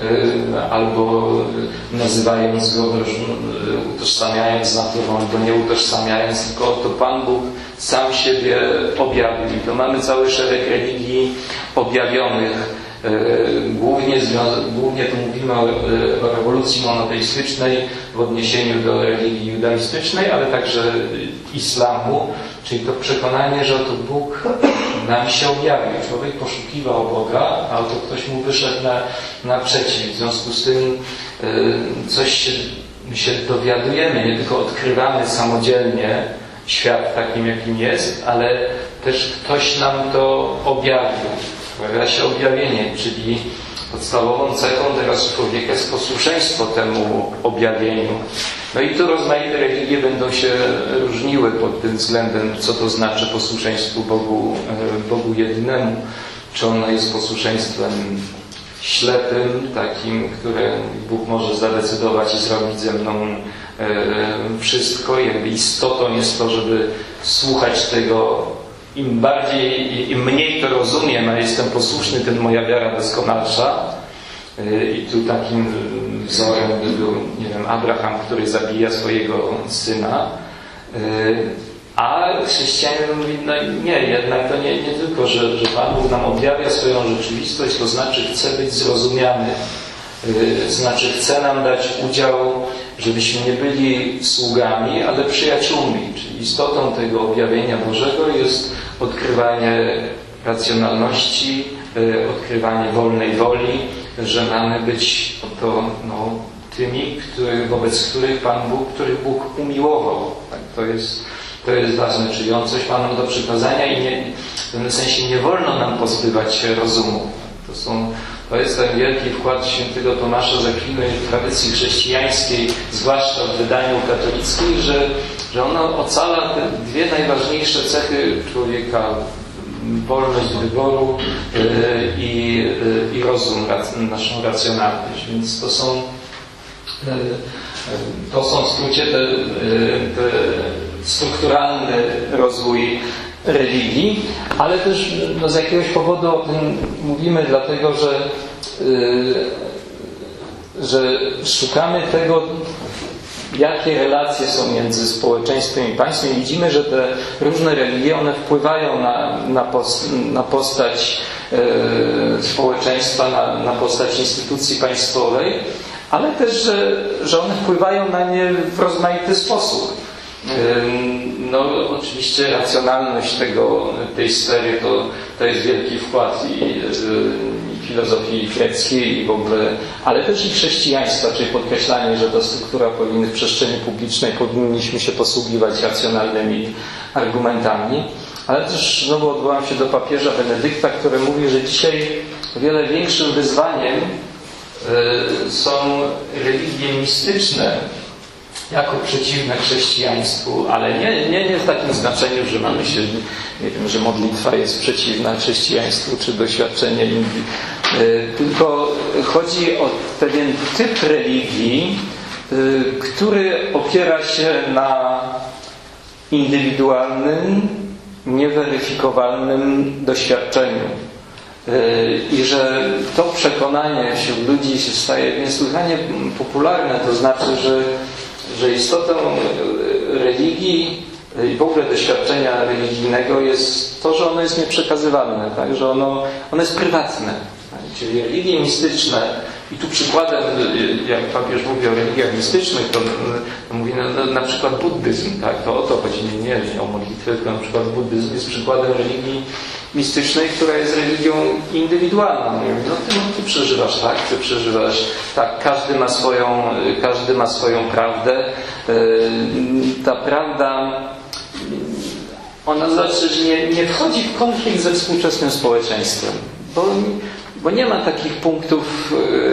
albo nazywając Go, utożsamiając z naturą, albo nie utożsamiając, tylko to Pan Bóg sam siebie objawił. I to mamy cały szereg religii objawionych. Głównie, głównie tu mówimy o, o rewolucji monoteistycznej w odniesieniu do religii judaistycznej, ale także islamu, czyli to przekonanie, że to Bóg nam się objawił. Człowiek poszukiwał Boga, a to ktoś mu wyszedł na, naprzeciw. W związku z tym coś się, się dowiadujemy, nie tylko odkrywamy samodzielnie świat takim, jakim jest, ale też ktoś nam to objawił. Pojawia się objawienie, czyli podstawową cechą teraz człowieka jest posłuszeństwo temu objawieniu. No i tu rozmaite religie będą się różniły pod tym względem, co to znaczy posłuszeństwu Bogu, Bogu jedynemu. Czy ono jest posłuszeństwem ślepym, takim, które Bóg może zadecydować i zrobić ze mną wszystko. Jakby istotą jest to, żeby słuchać tego. Im bardziej, im mniej to rozumiem, a jestem posłuszny, tym moja wiara doskonalsza. I tu takim wzorem by był, nie wiem, Abraham, który zabija swojego syna. A chrześcijanin mówi, no nie, jednak to nie, nie tylko, że, że Pan Bóg nam objawia swoją rzeczywistość, to znaczy chce być zrozumiany, znaczy chce nam dać udział, żebyśmy nie byli sługami, ale przyjaciółmi. Czyli istotą tego objawienia Bożego jest odkrywanie racjonalności, odkrywanie wolnej woli, że mamy być oto, no, tymi, który, wobec których Pan Bóg, których Bóg umiłował. Tak, to jest, to jest ważne, czyli On coś ma nam do przekazania i nie, w pewnym sensie nie wolno nam pozbywać się rozumu. To są To jest ten wielki wkład świętego Tomasza z Akwinu w tradycji chrześcijańskiej, zwłaszcza w wydaniu katolickim, że, że ono ocala te dwie najważniejsze cechy człowieka: wolność wyboru i, i rozum, naszą racjonalność. Więc to są, to są w skrócie te, te strukturalny rozwój religii, ale też no, z jakiegoś powodu o tym mówimy, dlatego że, yy, że szukamy tego, jakie relacje są między społeczeństwem i państwem. I widzimy, że te różne religie, one wpływają na, na, post, na postać yy, społeczeństwa, na, na postać instytucji państwowej, ale też, że, że one wpływają na nie w rozmaity sposób. No oczywiście racjonalność tego, tej sfery to, to jest wielki wkład i, i filozofii greckiej i w ogóle, ale też i chrześcijaństwa, czyli podkreślanie, że ta struktura powinna w przestrzeni publicznej powinniśmy się posługiwać racjonalnymi argumentami. Ale też znowu odwołam się do papieża Benedykta, który mówi, że dzisiaj o wiele większym wyzwaniem y, są religie mistyczne, jako przeciwne chrześcijaństwu, ale nie, nie, nie w takim znaczeniu, że mamy się, nie wiem, że modlitwa jest przeciwna chrześcijaństwu, czy doświadczenie innych. Tylko chodzi o pewien typ religii, który opiera się na indywidualnym, nieweryfikowalnym doświadczeniu. I że to przekonanie wśród ludzi się staje niesłychanie popularne, to znaczy, że że istotą religii i w ogóle doświadczenia religijnego jest to, że ono jest nieprzekazywalne, tak? Że ono, ono jest prywatne. Tak? Czyli religie mistyczne, i tu przykładem, jak papież mówi o religiach mistycznych, to, to mówi na, na przykład buddyzm, tak? To o to chodzi, nie, nie o modlitwę, tylko na przykład buddyzm jest przykładem religii mistycznej, która jest religią indywidualną. No ty, no, ty przeżywasz tak, ty przeżywasz tak, każdy ma swoją, każdy ma swoją prawdę. Ta prawda, ona znaczy, że nie, nie wchodzi w konflikt ze współczesnym społeczeństwem, bo, bo nie ma takich punktów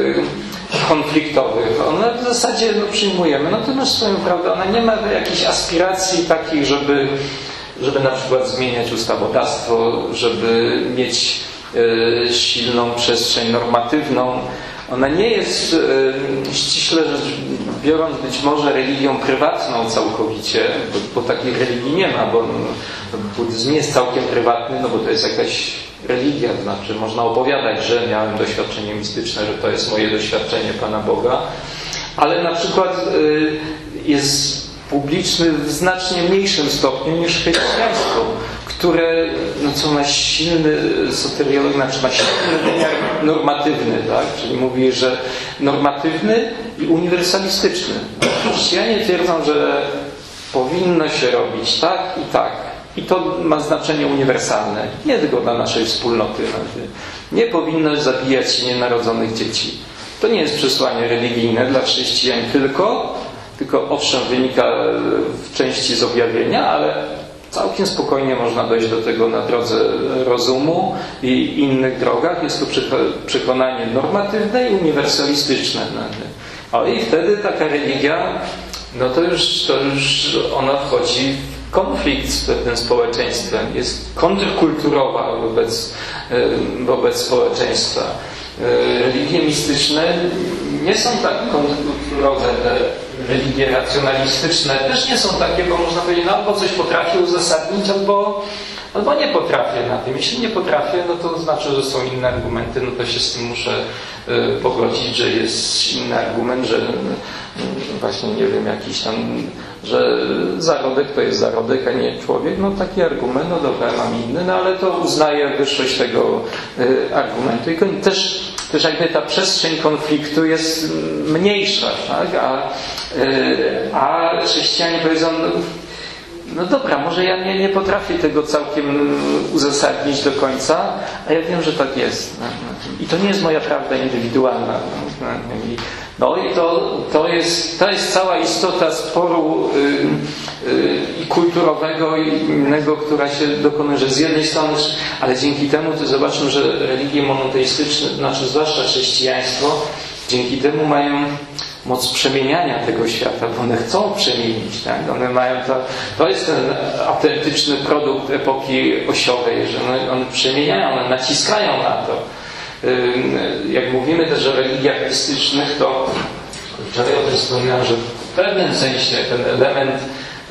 konfliktowych. One w zasadzie no, przyjmujemy, no ty masz swoją prawdę, ona nie ma jakichś aspiracji takich, żeby żeby na przykład zmieniać ustawodawstwo, żeby mieć e, silną przestrzeń normatywną. Ona nie jest, e, ściśle rzecz biorąc, być może religią prywatną całkowicie, bo, bo takiej religii nie ma, bo no, buddyzm jest całkiem prywatny, no bo to jest jakaś religia, to znaczy można opowiadać, że miałem doświadczenie mistyczne, że to jest moje doświadczenie Pana Boga, ale na przykład e, jest publiczny w znacznie mniejszym stopniu niż chrześcijaństwo, które no, co ma silny soteriolog, znaczy ma silny wymiar normatywny, tak? Czyli mówi, że normatywny i uniwersalistyczny. Chrześcijanie twierdzą, że powinno się robić tak i tak. I to ma znaczenie uniwersalne, nie tylko dla naszej wspólnoty. Nie powinno zabijać nienarodzonych dzieci. To nie jest przesłanie religijne dla chrześcijan tylko, tylko owszem wynika w części z objawienia, ale całkiem spokojnie można dojść do tego na drodze rozumu i innych drogach. Jest to przekonanie normatywne i uniwersalistyczne. O i wtedy taka religia, no to już, to już ona wchodzi w konflikt z pewnym społeczeństwem. Jest kontrkulturowa wobec, wobec społeczeństwa. Religie mistyczne nie są tak kontrkulturowe, te religie racjonalistyczne też nie są takie, bo można powiedzieć, no albo coś potrafię uzasadnić, albo, albo nie potrafię na tym. Jeśli nie potrafię, no to znaczy, że są inne argumenty, no to się z tym muszę y, pogodzić, że jest inny argument, że y, właśnie nie wiem, jakiś tam, że zarodek to jest zarodek, a nie człowiek. No taki argument, no dobra, mam inny, no ale to uznaję wyższość tego y, argumentu. I też, też jakby ta przestrzeń konfliktu jest mniejsza, tak? A, y, a chrześcijanie powiedzą, no, no dobra, może ja nie, nie potrafię tego całkiem uzasadnić do końca, a ja wiem, że tak jest. I to nie jest moja prawda indywidualna. No i to, to, jest, to jest cała istota sporu yy, yy, i kulturowego i innego, która się dokonuje, że z jednej strony, ale dzięki temu to zobaczmy, że religie monoteistyczne, znaczy zwłaszcza chrześcijaństwo, dzięki temu mają moc przemieniania tego świata, bo one chcą przemienić, tak? One mają to, to jest ten autentyczny produkt epoki osiowej, że one, one przemieniają, one naciskają na to. Jak mówimy też o religiach mistycznych, to wczoraj o tym wspominałem, że w pewnym sensie ten element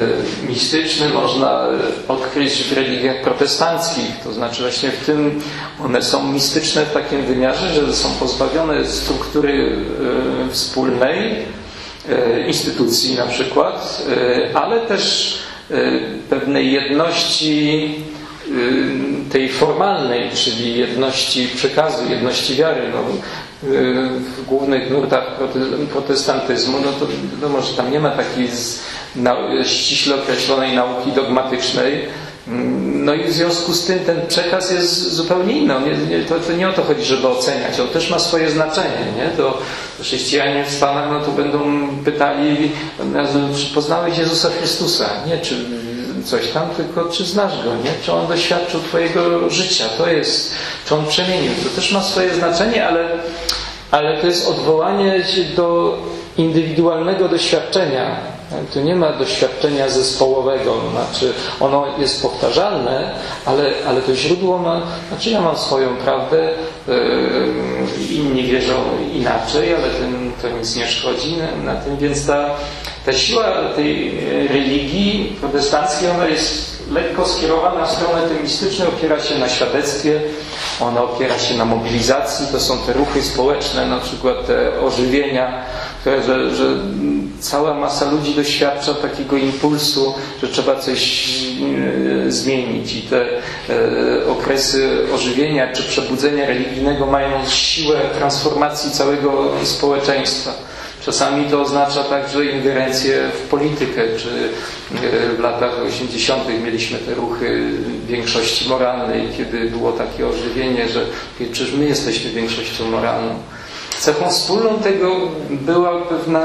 mistyczny można odkryć w religiach protestanckich. To znaczy właśnie w tym one są mistyczne w takim wymiarze, że są pozbawione struktury wspólnej, instytucji na przykład, ale też pewnej jedności tej formalnej, czyli jedności przekazu, jedności wiary. No, w głównych nurtach protestantyzmu, no to wiadomo, że tam nie ma takiej z, na, ściśle określonej nauki dogmatycznej. No i w związku z tym ten przekaz jest zupełnie inny. Nie, nie, to, to nie o to chodzi, żeby oceniać. On też ma swoje znaczenie. Nie? To chrześcijanie w Stanach no to będą pytali, czy poznałeś Jezusa Chrystusa? Nie, czy coś tam, tylko czy znasz Go, nie? Czy On doświadczył Twojego życia? To jest, czy On przemienił. To też ma swoje znaczenie, ale, ale to jest odwołanie się do indywidualnego doświadczenia. Tu nie ma doświadczenia zespołowego, znaczy ono jest powtarzalne, ale, ale to źródło ma, znaczy ja mam swoją prawdę, yy, inni wierzą inaczej, ale tym, to nic nie szkodzi na, na tym, więc ta, ta siła tej religii protestanckiej, ona jest lekko skierowana w stronę tej mistycznej, opiera się na świadectwie, ona opiera się na mobilizacji, to są te ruchy społeczne, na przykład te ożywienia, które, że, że cała masa ludzi doświadcza takiego impulsu, że trzeba coś e, zmienić i te e, okresy ożywienia czy przebudzenia religijnego mają siłę transformacji całego społeczeństwa. Czasami to oznacza także ingerencję w politykę, czy w latach osiemdziesiątych mieliśmy te ruchy większości moralnej, kiedy było takie ożywienie, że przecież my jesteśmy większością moralną. Cechą wspólną tego była pewna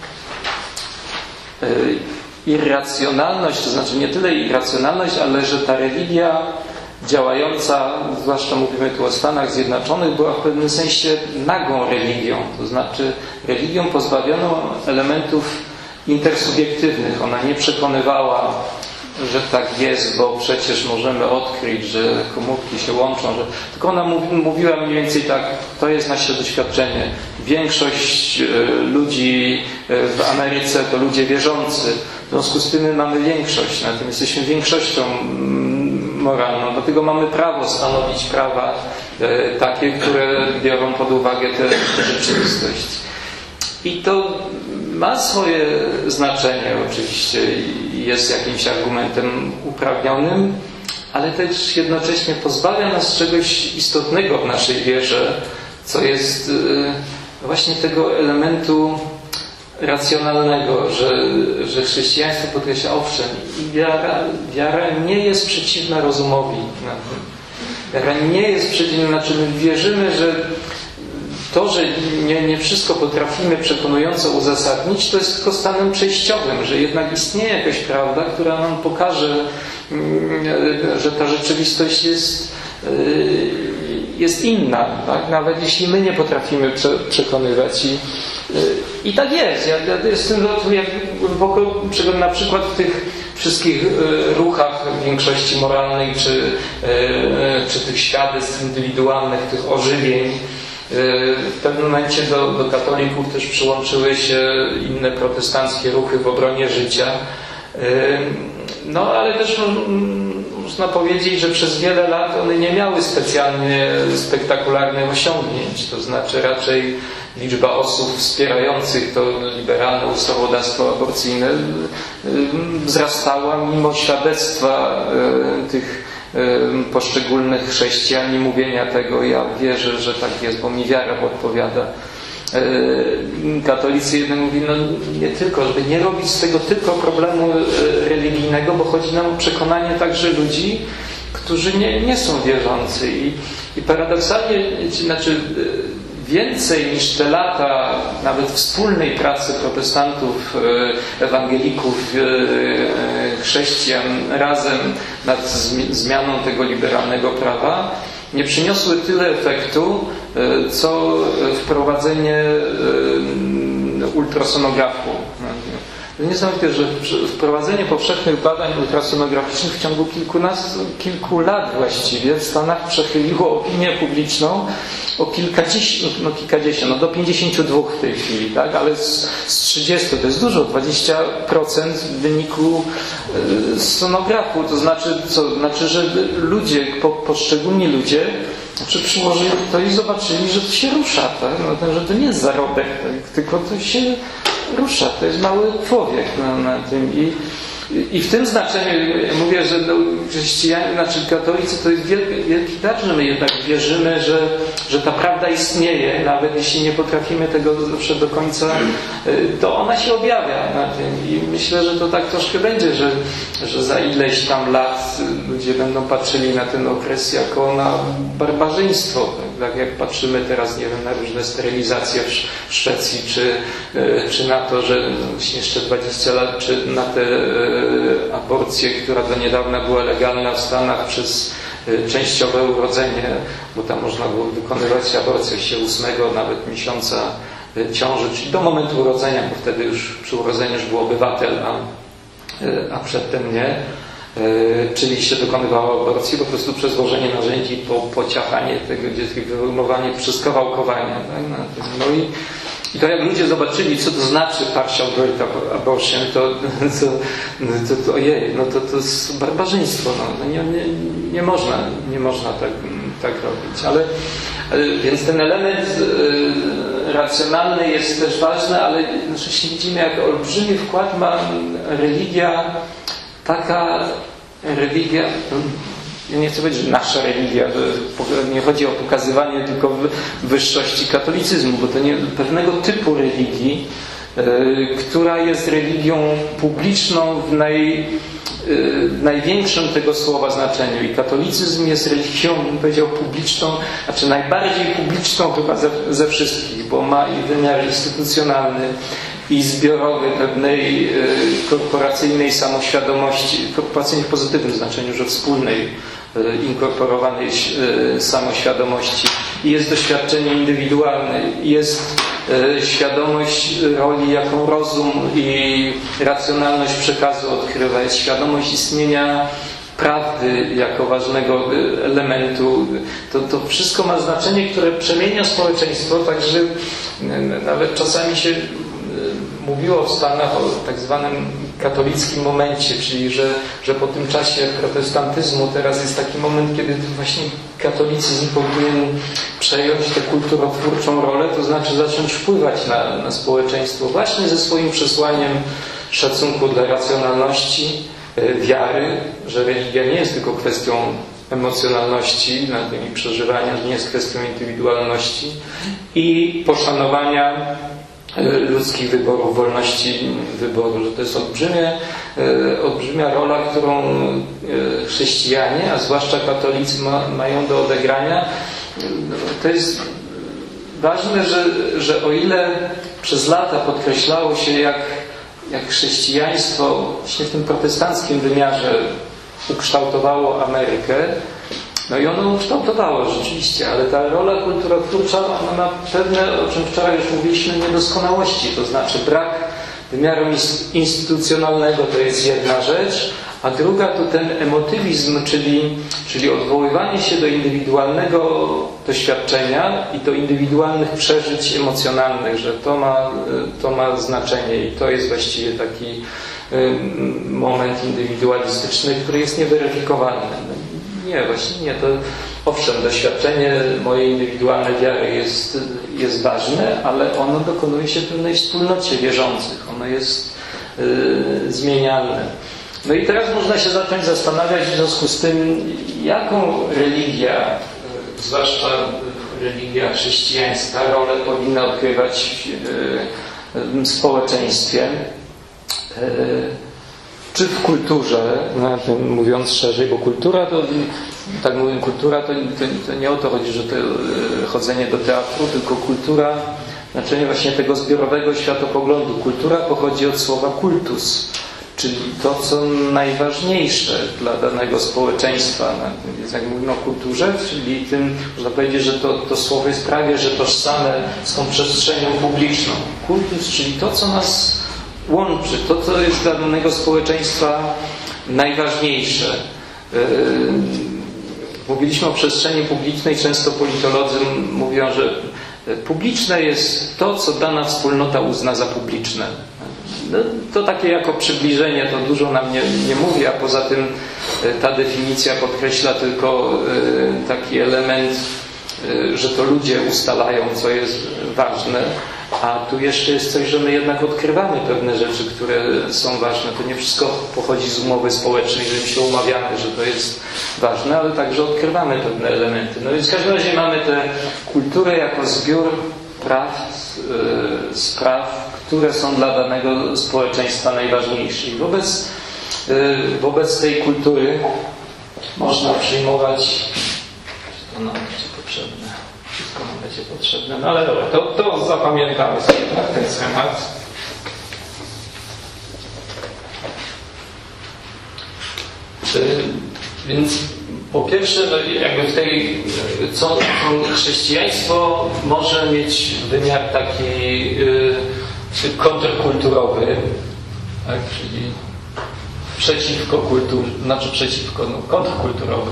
irracjonalność, to znaczy nie tyle irracjonalność, ale że ta religia działająca, zwłaszcza mówimy tu o Stanach Zjednoczonych, była w pewnym sensie nagą religią, to znaczy religią pozbawioną elementów intersubiektywnych. Ona nie przekonywała, że tak jest, bo przecież możemy odkryć, że komórki się łączą, że... tylko ona mówi, mówiła mniej więcej tak, to jest nasze doświadczenie. Większość ludzi w Ameryce to ludzie wierzący, w związku z tym my mamy większość, na tym jesteśmy większością moralną, dlatego mamy prawo stanowić prawa e, takie, które biorą pod uwagę tę rzeczywistość. I to ma swoje znaczenie oczywiście i jest jakimś argumentem uprawnionym, ale też jednocześnie pozbawia nas czegoś istotnego w naszej wierze, co jest e, właśnie tego elementu racjonalnego, że, że chrześcijaństwo podkreśla, owszem, wiara, wiara nie jest przeciwna rozumowi. Wiara nie jest przeciwna, znaczy my wierzymy, że to, że nie, nie wszystko potrafimy przekonująco uzasadnić, to jest tylko stanem przejściowym, że jednak istnieje jakaś prawda, która nam pokaże, że ta rzeczywistość jest, jest inna, tak? Nawet jeśli my nie potrafimy prze, przekonywać. I, i tak jest. Ja, ja jestem jak głęboko, na przykład w tych wszystkich ruchach większości moralnej, czy, czy tych świadectw indywidualnych, tych ożywień. W pewnym momencie do, do katolików też przyłączyły się inne protestanckie ruchy w obronie życia. No ale też można powiedzieć, że przez wiele lat one nie miały specjalnie spektakularnych osiągnięć. To znaczy raczej liczba osób wspierających to liberalne ustawodawstwo aborcyjne wzrastała mimo świadectwa tych poszczególnych chrześcijan i mówienia tego, ja wierzę, że tak jest, bo mi wiara odpowiada. Katolicy jednak mówili, no nie tylko, żeby nie robić z tego tylko problemu religijnego, bo chodzi nam o przekonanie także ludzi, którzy nie, nie są wierzący. I, i paradoksalnie, znaczy więcej niż te lata nawet wspólnej pracy protestantów, ewangelików, chrześcijan razem nad zmianą tego liberalnego prawa nie przyniosły tyle efektu, co wprowadzenie ultrasonografu. To niesamowite, że wprowadzenie powszechnych badań ultrasonograficznych w ciągu kilkunastu, kilku lat właściwie w Stanach przechyliło opinię publiczną o kilkadziesiąt, no kilkadziesiąt, no do pięćdziesięciu dwóch w tej chwili, tak? Ale z, z trzydziestu to jest dużo, dwadzieścia procent w wyniku y, sonografu. To znaczy, co? Znaczy, że ludzie, po, poszczególni ludzie znaczy przyłożyli to i zobaczyli, że to się rusza, tak? No, że to nie jest zarodek, tak? Tylko to się rusza, to jest mały człowiek na, na tym i, i w tym znaczeniu mówię, że no, chrześcijanie, znaczy katolicy to jest wielki, wielki dar, że my jednak wierzymy, że, że ta prawda istnieje, nawet jeśli nie potrafimy tego zawsze do końca, to ona się objawia na tym i myślę, że to tak troszkę będzie, że, że za ileś tam lat ludzie będą patrzyli na ten okres jako na barbarzyństwo, tak, tak jak patrzymy teraz, nie wiem, na różne sterylizacje w Szwecji, czy, czy na to, że właśnie jeszcze dwadzieścia lat, czy na te aborcję, która do niedawna była legalna w Stanach przez częściowe urodzenie, bo tam można było wykonywać aborcję się ósmego nawet miesiąca ciąży, czyli do momentu urodzenia, bo wtedy już przy urodzeniu już był obywatel, a, a przedtem nie. Czyli się dokonywało aborcji po prostu przez włożenie narzędzi, po, pociachanie tego dziecka, wyrumowanie przez kawałkowanie. Tak? No i I to jak ludzie zobaczyli, co to znaczy partial birth abortion, to, to, to, to ojej, no to, to jest barbarzyństwo. No. Nie, nie, nie można, nie można tak, tak robić. Ale, więc ten element y, racjonalny jest też ważny, ale jednocześnie widzimy, jak olbrzymi wkład ma religia, taka religia, ja nie chcę powiedzieć, że nasza religia, że nie chodzi o pokazywanie tylko wyższości katolicyzmu, bo to nie pewnego typu religii, yy, która jest religią publiczną w naj, yy, największym tego słowa znaczeniu. I katolicyzm jest religią, bym powiedział, publiczną, znaczy najbardziej publiczną chyba ze, ze wszystkich, bo ma i wymiar instytucjonalny, i zbiorowy pewnej y, korporacyjnej samoświadomości, korporacyjnej w pozytywnym znaczeniu, że wspólnej, y, inkorporowanej y, samoświadomości. I jest doświadczenie indywidualne, jest y, świadomość roli, jaką rozum i racjonalność przekazu odgrywa, jest świadomość istnienia prawdy jako ważnego elementu. To, to wszystko ma znaczenie, które przemienia społeczeństwo, także nawet czasami się mówiło w Stanach o tak zwanym katolickim momencie, czyli że, że po tym czasie protestantyzmu teraz jest taki moment, kiedy właśnie katolicyzm powinien przejąć tę kulturotwórczą rolę, to znaczy zacząć wpływać na, na społeczeństwo właśnie ze swoim przesłaniem szacunku dla racjonalności, wiary, że religia nie jest tylko kwestią emocjonalności, na tym i przeżywania, że nie jest kwestią indywidualności i poszanowania ludzkich wyborów, wolności wyboru, że to jest olbrzymie, olbrzymia rola, którą chrześcijanie, a zwłaszcza katolicy ma, mają do odegrania. To jest ważne, że, że o ile przez lata podkreślało się, jak, jak chrześcijaństwo właśnie w tym protestanckim wymiarze ukształtowało Amerykę, no i ono ukształtowało rzeczywiście, ale ta rola kulturotwórcza, ona ma pewne, o czym wczoraj już mówiliśmy, niedoskonałości, to znaczy brak wymiaru instytucjonalnego to jest jedna rzecz, a druga to ten emotywizm, czyli, czyli odwoływanie się do indywidualnego doświadczenia i do indywidualnych przeżyć emocjonalnych, że to ma, to ma znaczenie i to jest właściwie taki moment indywidualistyczny, który jest nieweryfikowalny. Nie, właśnie nie. To, owszem, doświadczenie mojej indywidualnej wiary jest, jest ważne, ale ono dokonuje się w pewnej wspólnocie wierzących. Ono jest y, zmienialne. No i teraz można się zacząć zastanawiać w związku z tym, jaką religia, y, zwłaszcza religia chrześcijańska, rolę powinna odgrywać w, y, w społeczeństwie. Y, Czy w kulturze, no, mówiąc szerzej, bo kultura to, tak mówię, kultura to, to, to nie o to chodzi, że to chodzenie do teatru, tylko kultura, znaczenie właśnie tego zbiorowego światopoglądu. Kultura pochodzi od słowa kultus, czyli to, co najważniejsze dla danego społeczeństwa. Więc jak mówimy o kulturze, czyli tym, można powiedzieć, że to, to słowo jest prawie że tożsame z tą przestrzenią publiczną. Kultus, czyli to, co nas łączy, to co jest dla danego społeczeństwa najważniejsze. Mówiliśmy o przestrzeni publicznej, często politolodzy mówią, że publiczne jest to, co dana wspólnota uzna za publiczne. No, to takie jako przybliżenie, to dużo nam nie, nie mówi, a poza tym ta definicja podkreśla tylko taki element, że to ludzie ustalają, co jest ważne, a tu jeszcze jest coś, że my jednak odkrywamy pewne rzeczy, które są ważne. To nie wszystko pochodzi z umowy społecznej, że my się umawiamy, że to jest ważne, ale także odkrywamy pewne elementy. No więc w każdym razie mamy tę kulturę jako zbiór praw, yy, spraw, które są dla danego społeczeństwa najważniejsze. I wobec, yy, wobec tej kultury można przyjmować, to nam będzie potrzebne, wszystko nam będzie potrzebne, no ale dobra, to, to zapamiętamy sobie, tak, ten schemat. Yy, więc po pierwsze, jakby w tej, co chrześcijaństwo może mieć wymiar taki yy, kontrkulturowy, tak, czyli przeciwko kulturze, znaczy przeciwko, no, kontrkulturowy.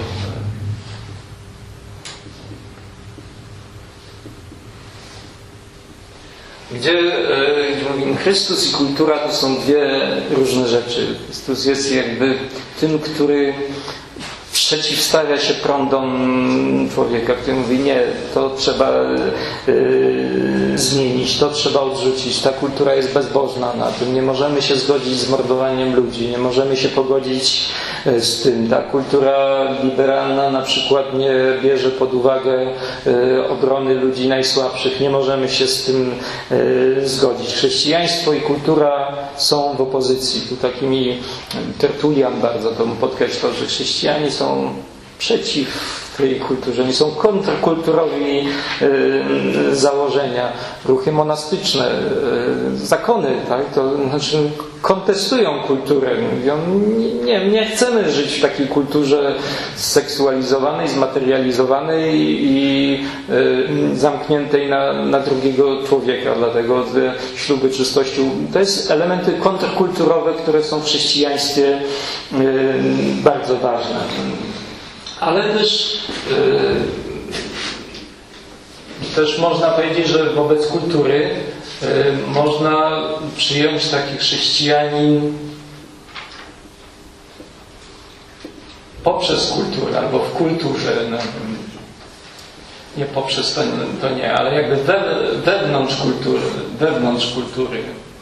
Gdzie, gdzie mówimy, Chrystus i kultura to są dwie różne rzeczy. Chrystus jest jakby tym, który przeciwstawia się prądom człowieka, który mówi, nie, to trzeba yy, zmienić, to trzeba odrzucić, ta kultura jest bezbożna na tym, nie możemy się zgodzić z mordowaniem ludzi, nie możemy się pogodzić z tym. Ta kultura liberalna na przykład nie bierze pod uwagę yy, obrony ludzi najsłabszych, nie możemy się z tym yy, zgodzić. Chrześcijaństwo i kultura są w opozycji. Tu takimi Tertulian bardzo to podkreślał, że chrześcijanie są przeciw tej kulturze, oni są kontrkulturowi yy, założenia, ruchy monastyczne, yy, zakony, tak, to znaczy kontestują kulturę, mówią, nie, nie chcemy żyć w takiej kulturze zseksualizowanej, zmaterializowanej i yy, zamkniętej na, na drugiego człowieka, dlatego te śluby czystości, to jest elementy kontrkulturowe, które są w chrześcijaństwie yy, bardzo ważne. Ale też, yy, też można powiedzieć, że wobec kultury yy, można przyjąć taki chrześcijanin poprzez kulturę, albo w kulturze. No, nie poprzez to, to nie, ale jakby we, wewnątrz kultury, wewnątrz kultury.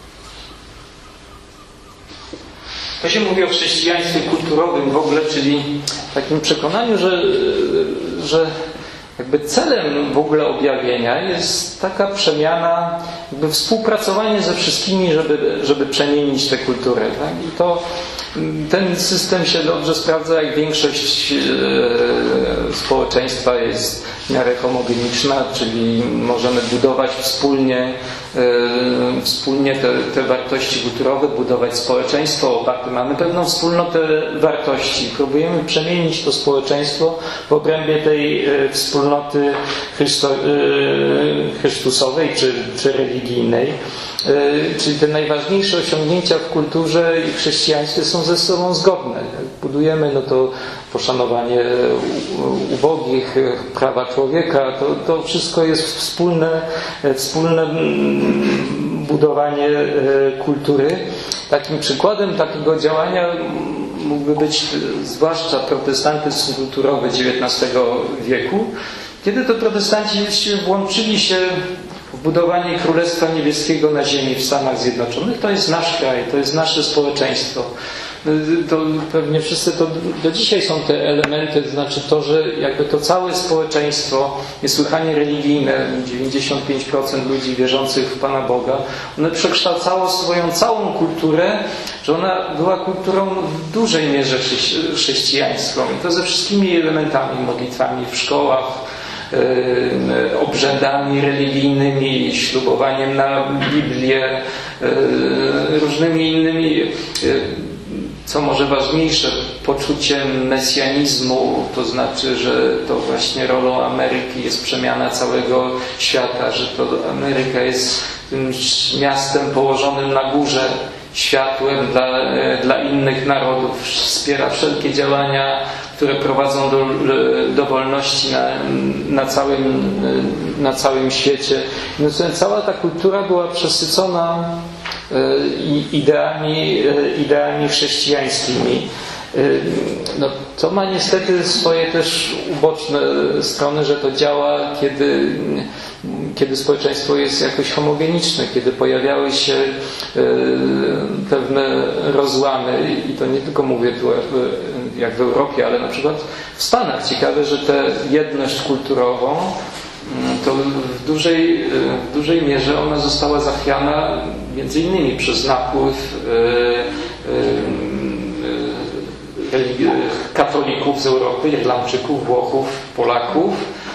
To się mówi o chrześcijaństwie kulturowym w ogóle, czyli takim przekonaniu, że, że jakby celem w ogóle objawienia jest taka przemiana, jakby współpracowanie ze wszystkimi, żeby, żeby przemienić tę kulturę. Tak? I to ten system się dobrze sprawdza, jak większość e, społeczeństwa jest w miarę homogeniczna, czyli możemy budować wspólnie, e, wspólnie te, te wartości kulturowe, budować społeczeństwo oparte. Mamy pewną wspólnotę wartości. Próbujemy przemienić to społeczeństwo w obrębie tej e, wspólnoty Chrysto, e, chrystusowej czy, czy religijnej. Czyli te najważniejsze osiągnięcia w kulturze i w chrześcijaństwie są ze sobą zgodne. Jak budujemy, no to poszanowanie ubogich, prawa człowieka, to, to wszystko jest wspólne, wspólne budowanie kultury. Takim przykładem takiego działania mógłby być zwłaszcza protestantyzm kulturowy dziewiętnastego wieku, kiedy to protestanci włączyli się w budowanie Królestwa Niebieskiego na ziemi w Stanach Zjednoczonych. To jest nasz kraj, to jest nasze społeczeństwo. To pewnie wszyscy to do dzisiaj są te elementy, to znaczy to, że jakby to całe społeczeństwo niesłychanie religijne, dziewięćdziesiąt pięć procent ludzi wierzących w Pana Boga, one przekształcało swoją całą kulturę, że ona była kulturą w dużej mierze chrześcijańską. I to ze wszystkimi elementami, modlitwami w szkołach, obrzędami religijnymi, ślubowaniem na Biblię, różnymi innymi, co może ważniejsze, poczuciem mesjanizmu, to znaczy, że to właśnie rolą Ameryki jest przemiana całego świata, że to Ameryka jest tym miastem położonym na górze światłem dla, dla innych narodów, wspiera wszelkie działania, które prowadzą do, do wolności na, na, całym, na całym świecie. No, cała ta kultura była przesycona ideami, ideami chrześcijańskimi. No, to ma niestety swoje też uboczne strony, że to działa, kiedy, kiedy społeczeństwo jest jakoś homogeniczne, kiedy pojawiały się pewne rozłamy, i to nie tylko mówię tu jak w Europie, ale na przykład w Stanach. Ciekawe, że tę jedność kulturową to w dużej, w dużej mierze ona została zachwiana między innymi przez napływ katolików z Europy, Irlandczyków, Włochów, Polaków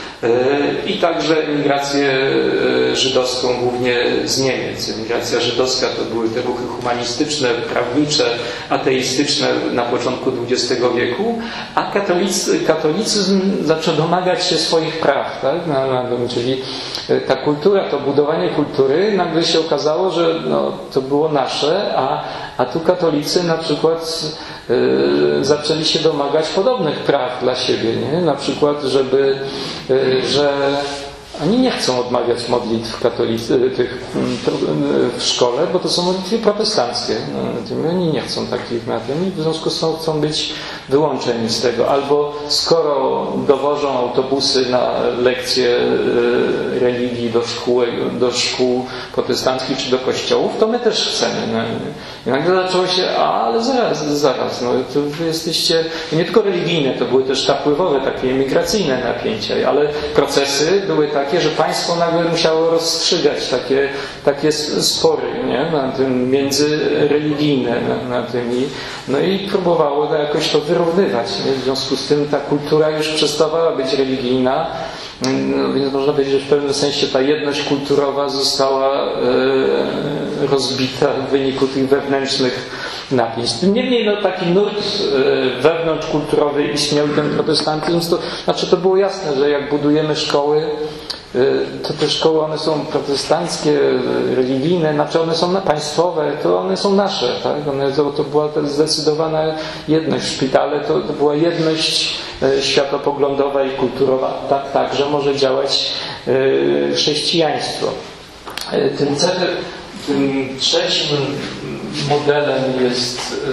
i także emigrację żydowską, głównie z Niemiec. Emigracja żydowska to były te ruchy humanistyczne, prawnicze, ateistyczne na początku dwudziestego wieku, a katolicy, katolicyzm zaczął domagać się swoich praw, tak? Na, na, czyli ta kultura, to budowanie kultury, nagle się okazało, że no, to było nasze, a, a tu katolicy na przykład yy, zaczęli się domagać podobnych praw dla siebie, nie? Na przykład, żeby yy, że oni nie chcą odmawiać modlitw katolicy, tych w szkole, bo to są modlitwy protestanckie. Oni nie chcą takich na tym i w związku z tym chcą być wyłączeni z tego. Albo skoro dowożą autobusy na lekcje religii do szkół, do szkół protestanckich czy do kościołów, to my też chcemy. I nagle zaczęło się, a, ale zaraz, zaraz, no to wy jesteście nie tylko religijne, to były też napływowe, takie emigracyjne napięcia, ale procesy były takie, że państwo nagle musiało rozstrzygać takie, takie spory, nie? Na tym międzyreligijne, na, na tym i, no i próbowało to jakoś to wyrównywać. Nie? W związku z tym ta kultura już przestawała być religijna, no, więc można powiedzieć, że w pewnym sensie ta jedność kulturowa została e, rozbita w wyniku tych wewnętrznych napięć. Tym niemniej no, taki nurt e, wewnątrzkulturowy istniał, ten protestantyzm, to znaczy to było jasne, że jak budujemy szkoły, to te szkoły, one są protestanckie, religijne, znaczy one są państwowe, to one są nasze, tak? One, to, to była zdecydowana jedność. W szpitale to, to była jedność światopoglądowa i kulturowa. Tak, tak, że może działać chrześcijaństwo. Tym, celem, tym trzecim modelem jest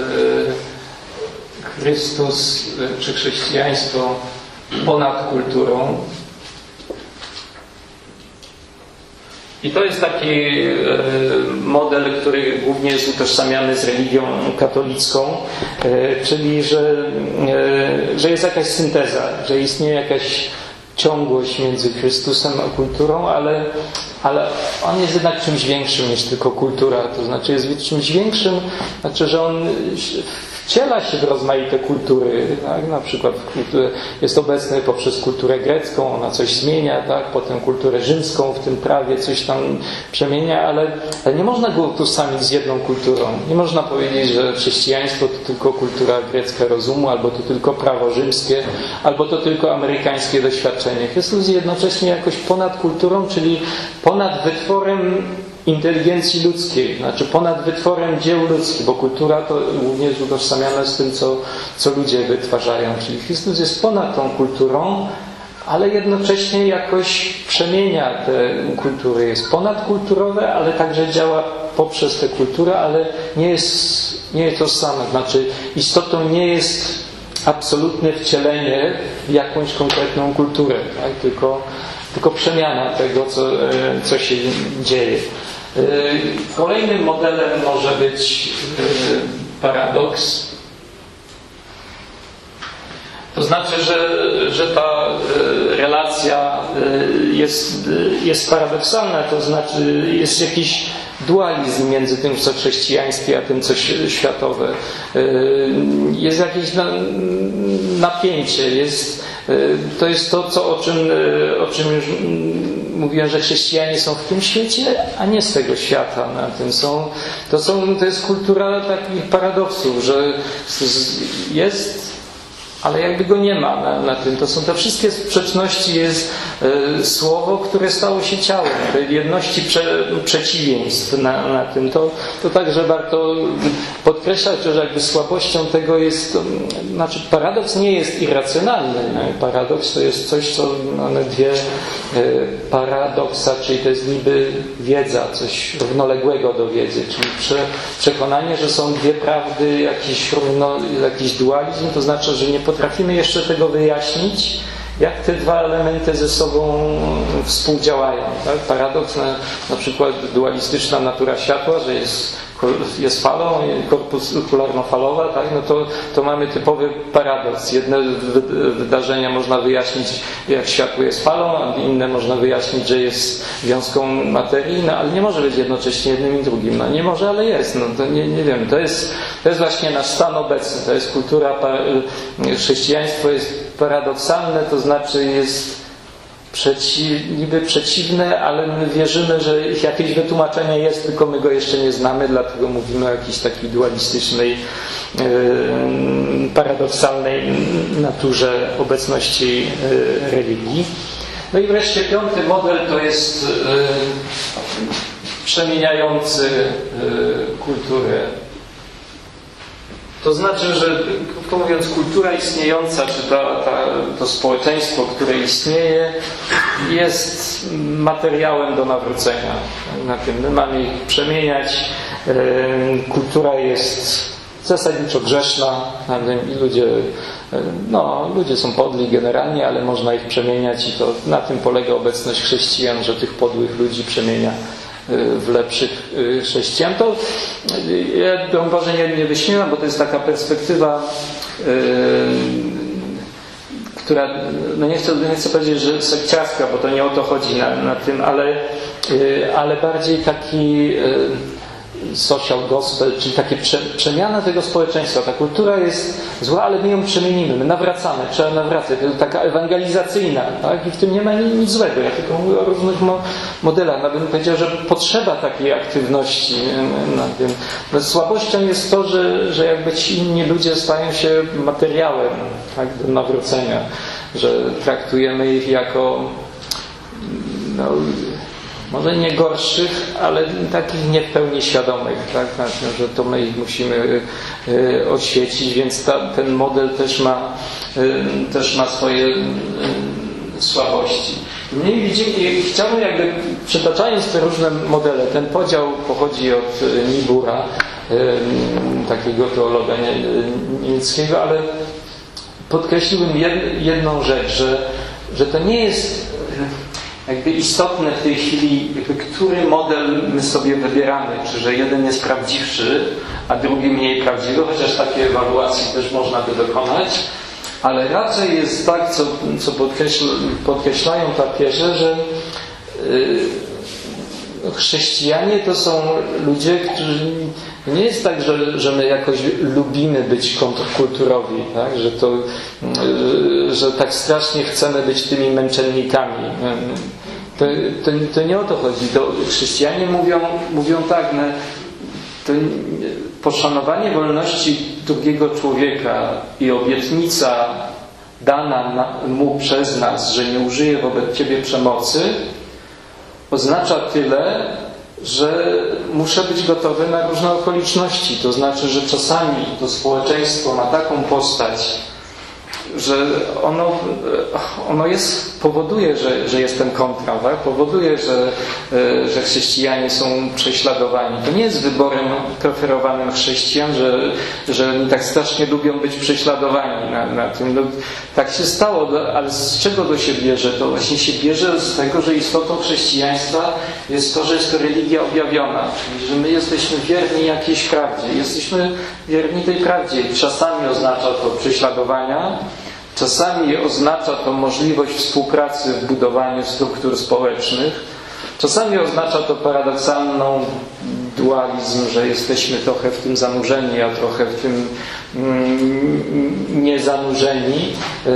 Chrystus czy chrześcijaństwo ponad kulturą. I to jest taki model, który głównie jest utożsamiany z religią katolicką, czyli że, że jest jakaś synteza, że istnieje jakaś ciągłość między Chrystusem a kulturą, ale, ale on jest jednak czymś większym niż tylko kultura, to znaczy jest czymś większym, znaczy, że on wciela się w rozmaite kultury, tak? Na przykład jest obecny poprzez kulturę grecką, ona coś zmienia, tak? Potem kulturę rzymską w tym prawie coś tam przemienia, ale, ale nie można go utożsamić z jedną kulturą. Nie można powiedzieć, że chrześcijaństwo to tylko kultura grecka rozumu, albo to tylko prawo rzymskie, albo to tylko amerykańskie doświadczenie. Chrystus jest jednocześnie jakoś ponad kulturą, czyli ponad wytworem inteligencji ludzkiej, znaczy ponad wytworem dzieł ludzkich, bo kultura to głównie jest utożsamiana z tym, co, co ludzie wytwarzają. Czyli Chrystus jest ponad tą kulturą, ale jednocześnie jakoś przemienia te kultury. Jest ponadkulturowe, ale także działa poprzez tę kulturę, ale nie jest, nie jest to samo. Znaczy istotą nie jest absolutne wcielenie w jakąś konkretną kulturę, tak? tylko, tylko przemiana tego, co, co się dzieje. Kolejnym modelem może być paradoks. To znaczy, że, że ta relacja jest, jest paradoksalna, to znaczy jest jakiś dualizm między tym, co chrześcijańskie, a tym, co światowe. Jest jakieś napięcie, jest, to jest to, co, o, czym, o czym już mówiłem, że chrześcijanie są w tym świecie, a nie z tego świata. Na tym są, to, są, to jest kultura takich paradoksów, że jest ale jakby go nie ma na, na tym. To są te wszystkie sprzeczności, jest y, słowo, które stało się ciałem, tej jedności prze, przeciwieństw na, na tym. To, to także warto podkreślać, że jakby słabością tego jest, to, znaczy paradoks nie jest irracjonalny. Paradoks to jest coś, co one dwie y, paradoksa, czyli to jest niby wiedza, coś równoległego do wiedzy, czyli prze, przekonanie, że są dwie prawdy, jakiś, równo, jakiś dualizm, to znaczy, że nie potrafimy jeszcze tego wyjaśnić, jak te dwa elementy ze sobą współdziałają. Tak? Paradoks, na, na przykład dualistyczna natura światła, że jest, jest falą, korpus kularno-falowa, tak? No to, to mamy typowy paradoks. Jedne wydarzenia można wyjaśnić, jak światło jest falą, a inne można wyjaśnić, że jest wiązką materii, no ale nie może być jednocześnie jednym i drugim. No nie może, ale jest. No to nie, nie wiem. To jest, to jest właśnie nasz stan obecny. To jest kultura, chrześcijaństwo jest paradoksalne, to znaczy jest przeciw, niby przeciwne, ale my wierzymy, że jakieś wytłumaczenie jest, tylko my go jeszcze nie znamy, dlatego mówimy o jakiejś takiej dualistycznej, yy, paradoksalnej naturze obecności yy, religii. No i wreszcie piąty model to jest yy, przemieniający yy, kulturę. To znaczy, że krótko mówiąc, kultura istniejąca, czy ta, ta, to społeczeństwo, które istnieje, jest materiałem do nawrócenia. Na tym my mamy ich przemieniać. Kultura jest zasadniczo grzeszna. I ludzie, no, ludzie są podli generalnie, ale można ich przemieniać i to na tym polega obecność chrześcijan, że tych podłych ludzi przemienia w lepszych chrześcijan. To ja broń Boże nie, nie wyśmiewam, bo to jest taka perspektywa, yy, która, no nie chcę, nie chcę powiedzieć, że sekciarska, bo to nie o to chodzi na, na tym, ale, yy, ale bardziej taki yy, social gospel, czyli takie prze, przemiana tego społeczeństwa. Ta kultura jest zła, ale my ją przemienimy, my nawracamy, trzeba nawracać. To jest taka ewangelizacyjna, tak? I w tym nie ma nic złego. Ja tylko mówię o różnych mo- modelach. Nawet bym powiedział, że potrzeba takiej aktywności na tym. No, słabością jest to, że, że jakby ci inni ludzie stają się materiałem, tak, do nawrócenia, że traktujemy ich jako no, może nie gorszych, ale takich nie w pełni świadomych, tak? Znaczy, że to my ich musimy y, oświecić, więc ta, ten model też ma, y, też ma swoje y, słabości. Mniej widzimy, chciałbym jakby, przytaczając te różne modele, ten podział pochodzi od Niebura, y, takiego teologa niemieckiego, ale podkreśliłbym jed, jedną rzecz, że, że to nie jest jakby istotne w tej chwili, jakby który model my sobie wybieramy, czy że jeden jest prawdziwszy, a drugi mniej prawdziwy, chociaż takiej ewaluacji też można by dokonać, ale raczej jest tak, co, co podkreśl, podkreślają papieże, że yy, chrześcijanie to są ludzie, którzy nie jest tak, że, że my jakoś lubimy być kontrkulturowi, tak? Że, to, że tak strasznie chcemy być tymi męczennikami. To, to, to nie o to chodzi. To chrześcijanie mówią, mówią tak, no, to poszanowanie wolności drugiego człowieka i obietnica dana mu przez nas, że nie użyje wobec ciebie przemocy, oznacza tyle, że muszę być gotowy na różne okoliczności. To znaczy, że czasami to społeczeństwo ma taką postać, że ono, ono jest, powoduje, że, że jestem kontra, tak? Powoduje, że, że chrześcijanie są prześladowani. To nie jest wyborem preferowanym chrześcijan, że, że oni tak strasznie lubią być prześladowani na, na tym. No, tak się stało, ale z czego to się bierze? To właśnie się bierze z tego, że istotą chrześcijaństwa jest to, że jest to religia objawiona, czyli że my jesteśmy wierni jakiejś prawdzie. Jesteśmy wierni tej prawdzie. Czasami oznacza to prześladowania, czasami oznacza to możliwość współpracy w budowaniu struktur społecznych. Czasami oznacza to paradoksalną dualizm, że jesteśmy trochę w tym zanurzeni, a trochę w tym mm, niezanurzeni.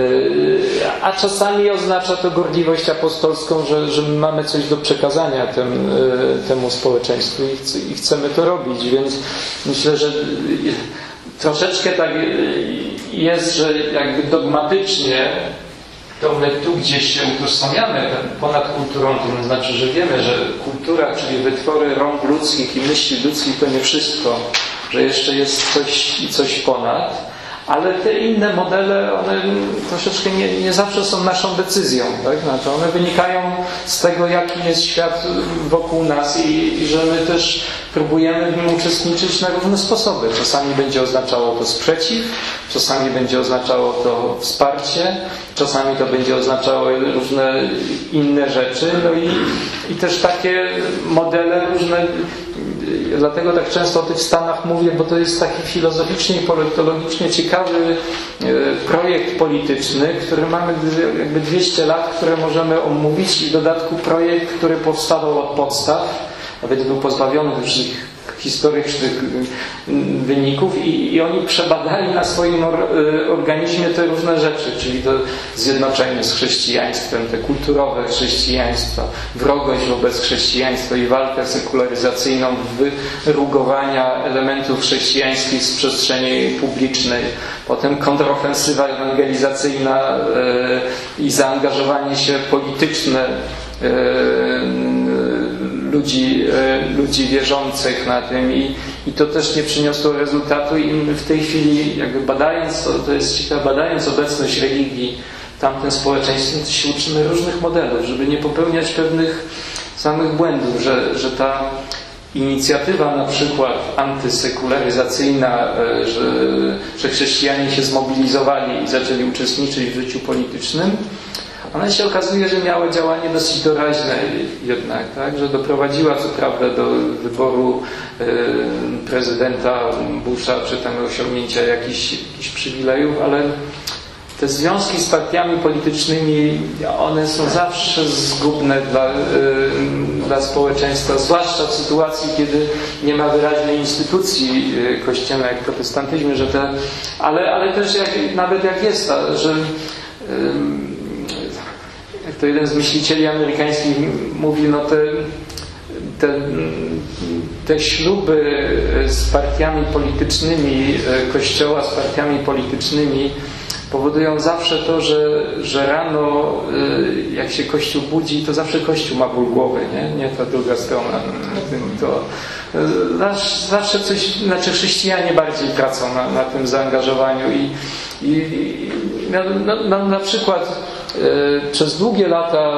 A czasami oznacza to gorliwość apostolską, że, że mamy coś do przekazania tem, temu społeczeństwu i chcemy to robić. Więc myślę, że troszeczkę tak jest, że jakby dogmatycznie to my tu gdzieś się utożsamiamy ponad kulturą, to znaczy, że wiemy, że kultura, czyli wytwory rąk ludzkich i myśli ludzkich to nie wszystko, że jeszcze jest coś i coś ponad. Ale te inne modele, one troszeczkę nie, nie zawsze są naszą decyzją, tak? Znaczy one wynikają z tego, jaki jest świat wokół nas i, i że my też próbujemy w nim uczestniczyć na różne sposoby. Czasami będzie oznaczało to sprzeciw, czasami będzie oznaczało to wsparcie, czasami to będzie oznaczało różne inne rzeczy, no i, i też takie modele różne. Dlatego tak często o tych Stanach mówię, bo to jest taki filozoficznie i politologicznie ciekawy projekt polityczny, który mamy jakby dwieście lat, które możemy omówić i w dodatku projekt, który powstawał od podstaw, nawet był pozbawiony wszystkich historycznych wyników i, i oni przebadali na swoim or, organizmie te różne rzeczy, czyli to zjednoczenie z chrześcijaństwem, te kulturowe chrześcijaństwa, wrogość wobec chrześcijaństwa i walkę sekularyzacyjną, wyrugowania elementów chrześcijańskich z przestrzeni publicznej, potem kontrofensywa ewangelizacyjna e, i zaangażowanie się polityczne e, ludzi, ludzi wierzących na tym i, i to też nie przyniosło rezultatu i my w tej chwili jakby badając, to, to jest ciekawe, badając obecność religii w tamtym społeczeństwie, to się uczymy różnych modelów, żeby nie popełniać pewnych samych błędów, że, że ta inicjatywa na przykład antysekularyzacyjna, że, że chrześcijanie się zmobilizowali i zaczęli uczestniczyć w życiu politycznym, ona się okazuje, że miała działanie dosyć doraźne jednak, tak? Że doprowadziła co prawda do wyboru y, prezydenta Busha, czy tam osiągnięcia jakichś, jakichś przywilejów, ale te związki z partiami politycznymi, one są zawsze zgubne dla, y, dla społeczeństwa, zwłaszcza w sytuacji, kiedy nie ma wyraźnej instytucji y, kościelnej jak w protestantyzmie, że te, ale, ale też jak, nawet jak jest ta, że y, jak to jeden z myślicieli amerykańskich mówi, no te, te, te śluby z partiami politycznymi Kościoła, z partiami politycznymi powodują zawsze to, że, że rano jak się Kościół budzi, to zawsze Kościół ma ból głowy, nie, nie ta druga strona. To zawsze coś, znaczy chrześcijanie bardziej tracą na, na tym zaangażowaniu i, i, i na, na, na przykład przez długie lata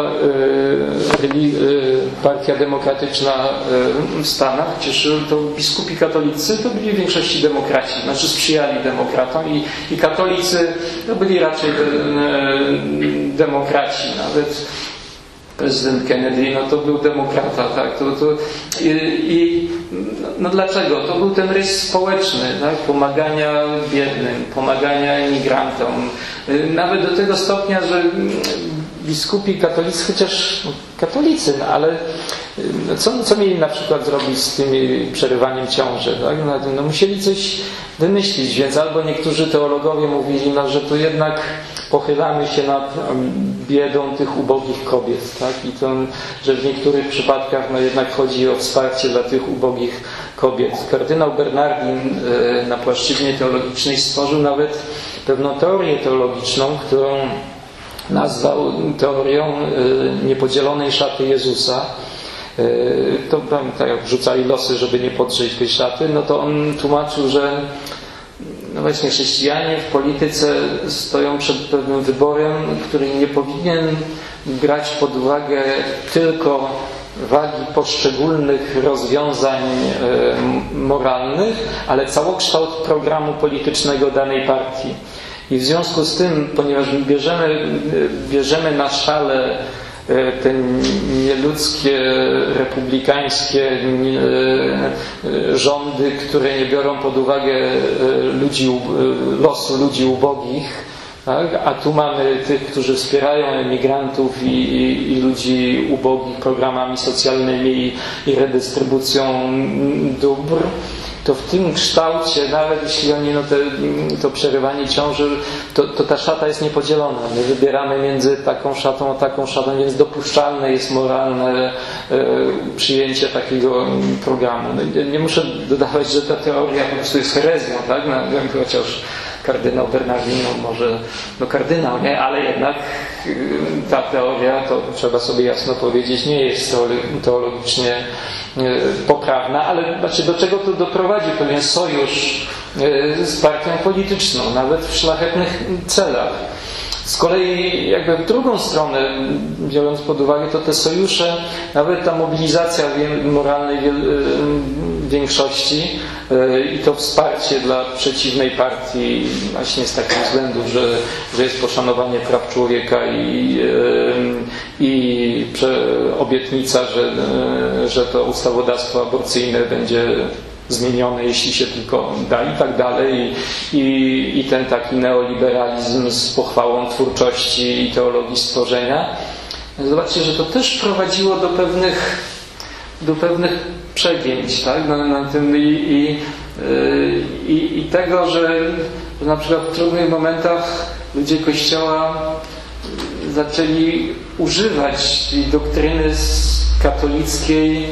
Partia Demokratyczna w Stanach cieszyła, to biskupi katolicy to byli w większości demokraci, znaczy sprzyjali demokratom i, i katolicy to byli raczej demokraci, nawet prezydent Kennedy, no to był demokrata, tak, to, to i, i no dlaczego? To był ten rys społeczny, tak, pomagania biednym, pomagania emigrantom, nawet do tego stopnia, że biskupi katolicy, chociaż katolicy, no, ale co, co mieli na przykład zrobić z tym przerywaniem ciąży, tak? No, no musieli coś wymyślić, więc albo niektórzy teologowie mówili, no, że to jednak pochylamy się nad biedą tych ubogich kobiet, tak? I to, że w niektórych przypadkach no jednak chodzi o wsparcie dla tych ubogich kobiet. Kardynał Bernardin na płaszczyźnie teologicznej stworzył nawet pewną teorię teologiczną, którą nazwał teorią niepodzielonej szaty Jezusa. To tak jak wrzucali losy, żeby nie podrzeć tej szaty, no to on tłumaczył, że no właśnie chrześcijanie w polityce stoją przed pewnym wyborem, który nie powinien brać pod uwagę tylko wagi poszczególnych rozwiązań moralnych, ale całokształt programu politycznego danej partii. I w związku z tym, ponieważ bierzemy, bierzemy na szale te nieludzkie, republikańskie rządy, które nie biorą pod uwagę ludzi, losu ludzi ubogich, tak? A tu mamy tych, którzy wspierają emigrantów i, i, i ludzi ubogich programami socjalnymi i, i redystrybucją dóbr. to w tym kształcie, nawet jeśli oni, no te, to przerywanie ciąży, to, to ta szata jest niepodzielona. My wybieramy między taką szatą a taką szatą, więc dopuszczalne jest moralne e, przyjęcie takiego programu. No, nie, nie muszę dodawać, że ta teoria po prostu jest herezją, tak? No, chociaż kardynał Bernardino może, no kardynał, nie? Ale jednak ta teoria, to trzeba sobie jasno powiedzieć, nie jest teologicznie poprawna, ale znaczy do czego to doprowadzi? Pewien sojusz z partią polityczną, nawet w szlachetnych celach. Z kolei jakby w drugą stronę, biorąc pod uwagę, to te sojusze, nawet ta mobilizacja moralnej większości i to wsparcie dla przeciwnej partii właśnie z takiego względu, że, że jest poszanowanie praw człowieka i, i obietnica, że, że to ustawodawstwo aborcyjne będzie zmienione, jeśli się tylko da i tak dalej. I, i ten taki neoliberalizm z pochwałą twórczości i teologii stworzenia. Zobaczcie, że to też prowadziło do pewnych, do pewnych przegięć, tak? na, na tym i, i, i, i tego, że, że na przykład w trudnych momentach ludzie Kościoła zaczęli używać tej doktryny katolickiej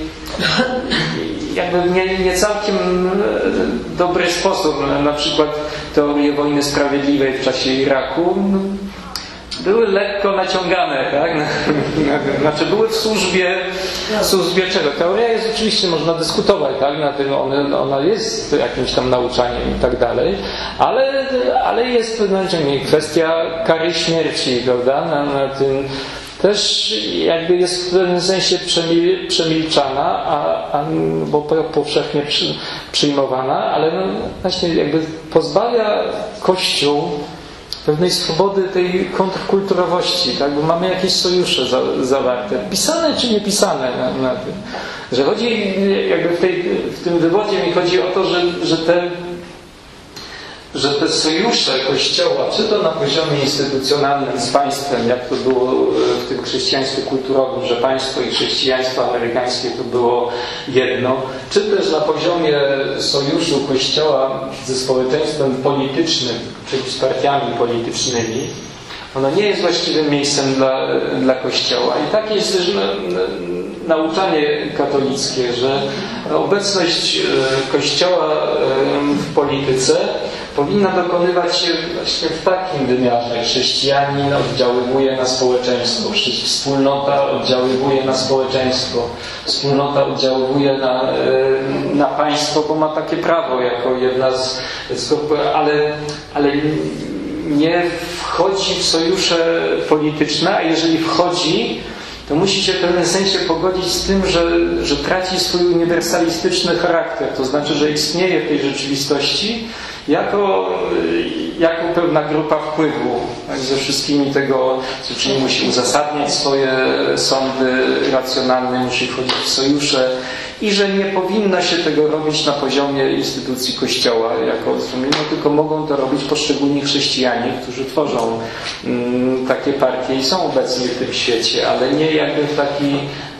jakby w nie, nie całkiem dobry sposób. Na przykład teorie wojny sprawiedliwej w czasie Iraku były lekko naciągane, tak? Znaczy były w służbie, w służbie czego? Teoria jest oczywiście, można dyskutować, tak? Na tym ona, ona jest jakimś tam nauczaniem i tak dalej, ale, ale jest znaczy, kwestia kary śmierci, prawda? Na, na tym też jakby jest w pewnym sensie przemil, przemilczana, a, a, bo powszechnie przy, przyjmowana, ale no, właśnie jakby pozbawia Kościół pewnej swobody tej kontrkulturowości, tak? Bo mamy jakieś sojusze za, zawarte, pisane czy niepisane na, na tym. Że chodzi, jakby w, tej, w tym wywodzie mi chodzi o to, że, że te że te sojusze Kościoła, czy to na poziomie instytucjonalnym z państwem, jak to było w tym chrześcijaństwie kulturowym, że państwo i chrześcijaństwo amerykańskie to było jedno, czy też na poziomie sojuszu Kościoła ze społeczeństwem politycznym, czyli z partiami politycznymi, ono nie jest właściwym miejscem dla, dla Kościoła. I takie jest też nauczanie katolickie, że obecność Kościoła w polityce powinna dokonywać się właśnie w takim wymiarze. Chrześcijanin oddziaływuje na społeczeństwo, wspólnota oddziaływuje na społeczeństwo, wspólnota oddziaływuje na, na państwo, bo ma takie prawo jako jedna z... Ale, ale nie wchodzi w sojusze polityczne, a jeżeli wchodzi, to musi się w pewnym sensie pogodzić z tym, że, że traci swój uniwersalistyczny charakter. To znaczy, że istnieje w tej rzeczywistości jako, jako pewna grupa wpływu, tak, ze wszystkimi tego, czyli musi uzasadniać swoje sądy racjonalne, musi wchodzić w sojusze i że nie powinno się tego robić na poziomie instytucji Kościoła jako no, tylko mogą to robić poszczególni chrześcijanie, którzy tworzą mm, takie partie i są obecni w tym świecie, ale nie jakby w taki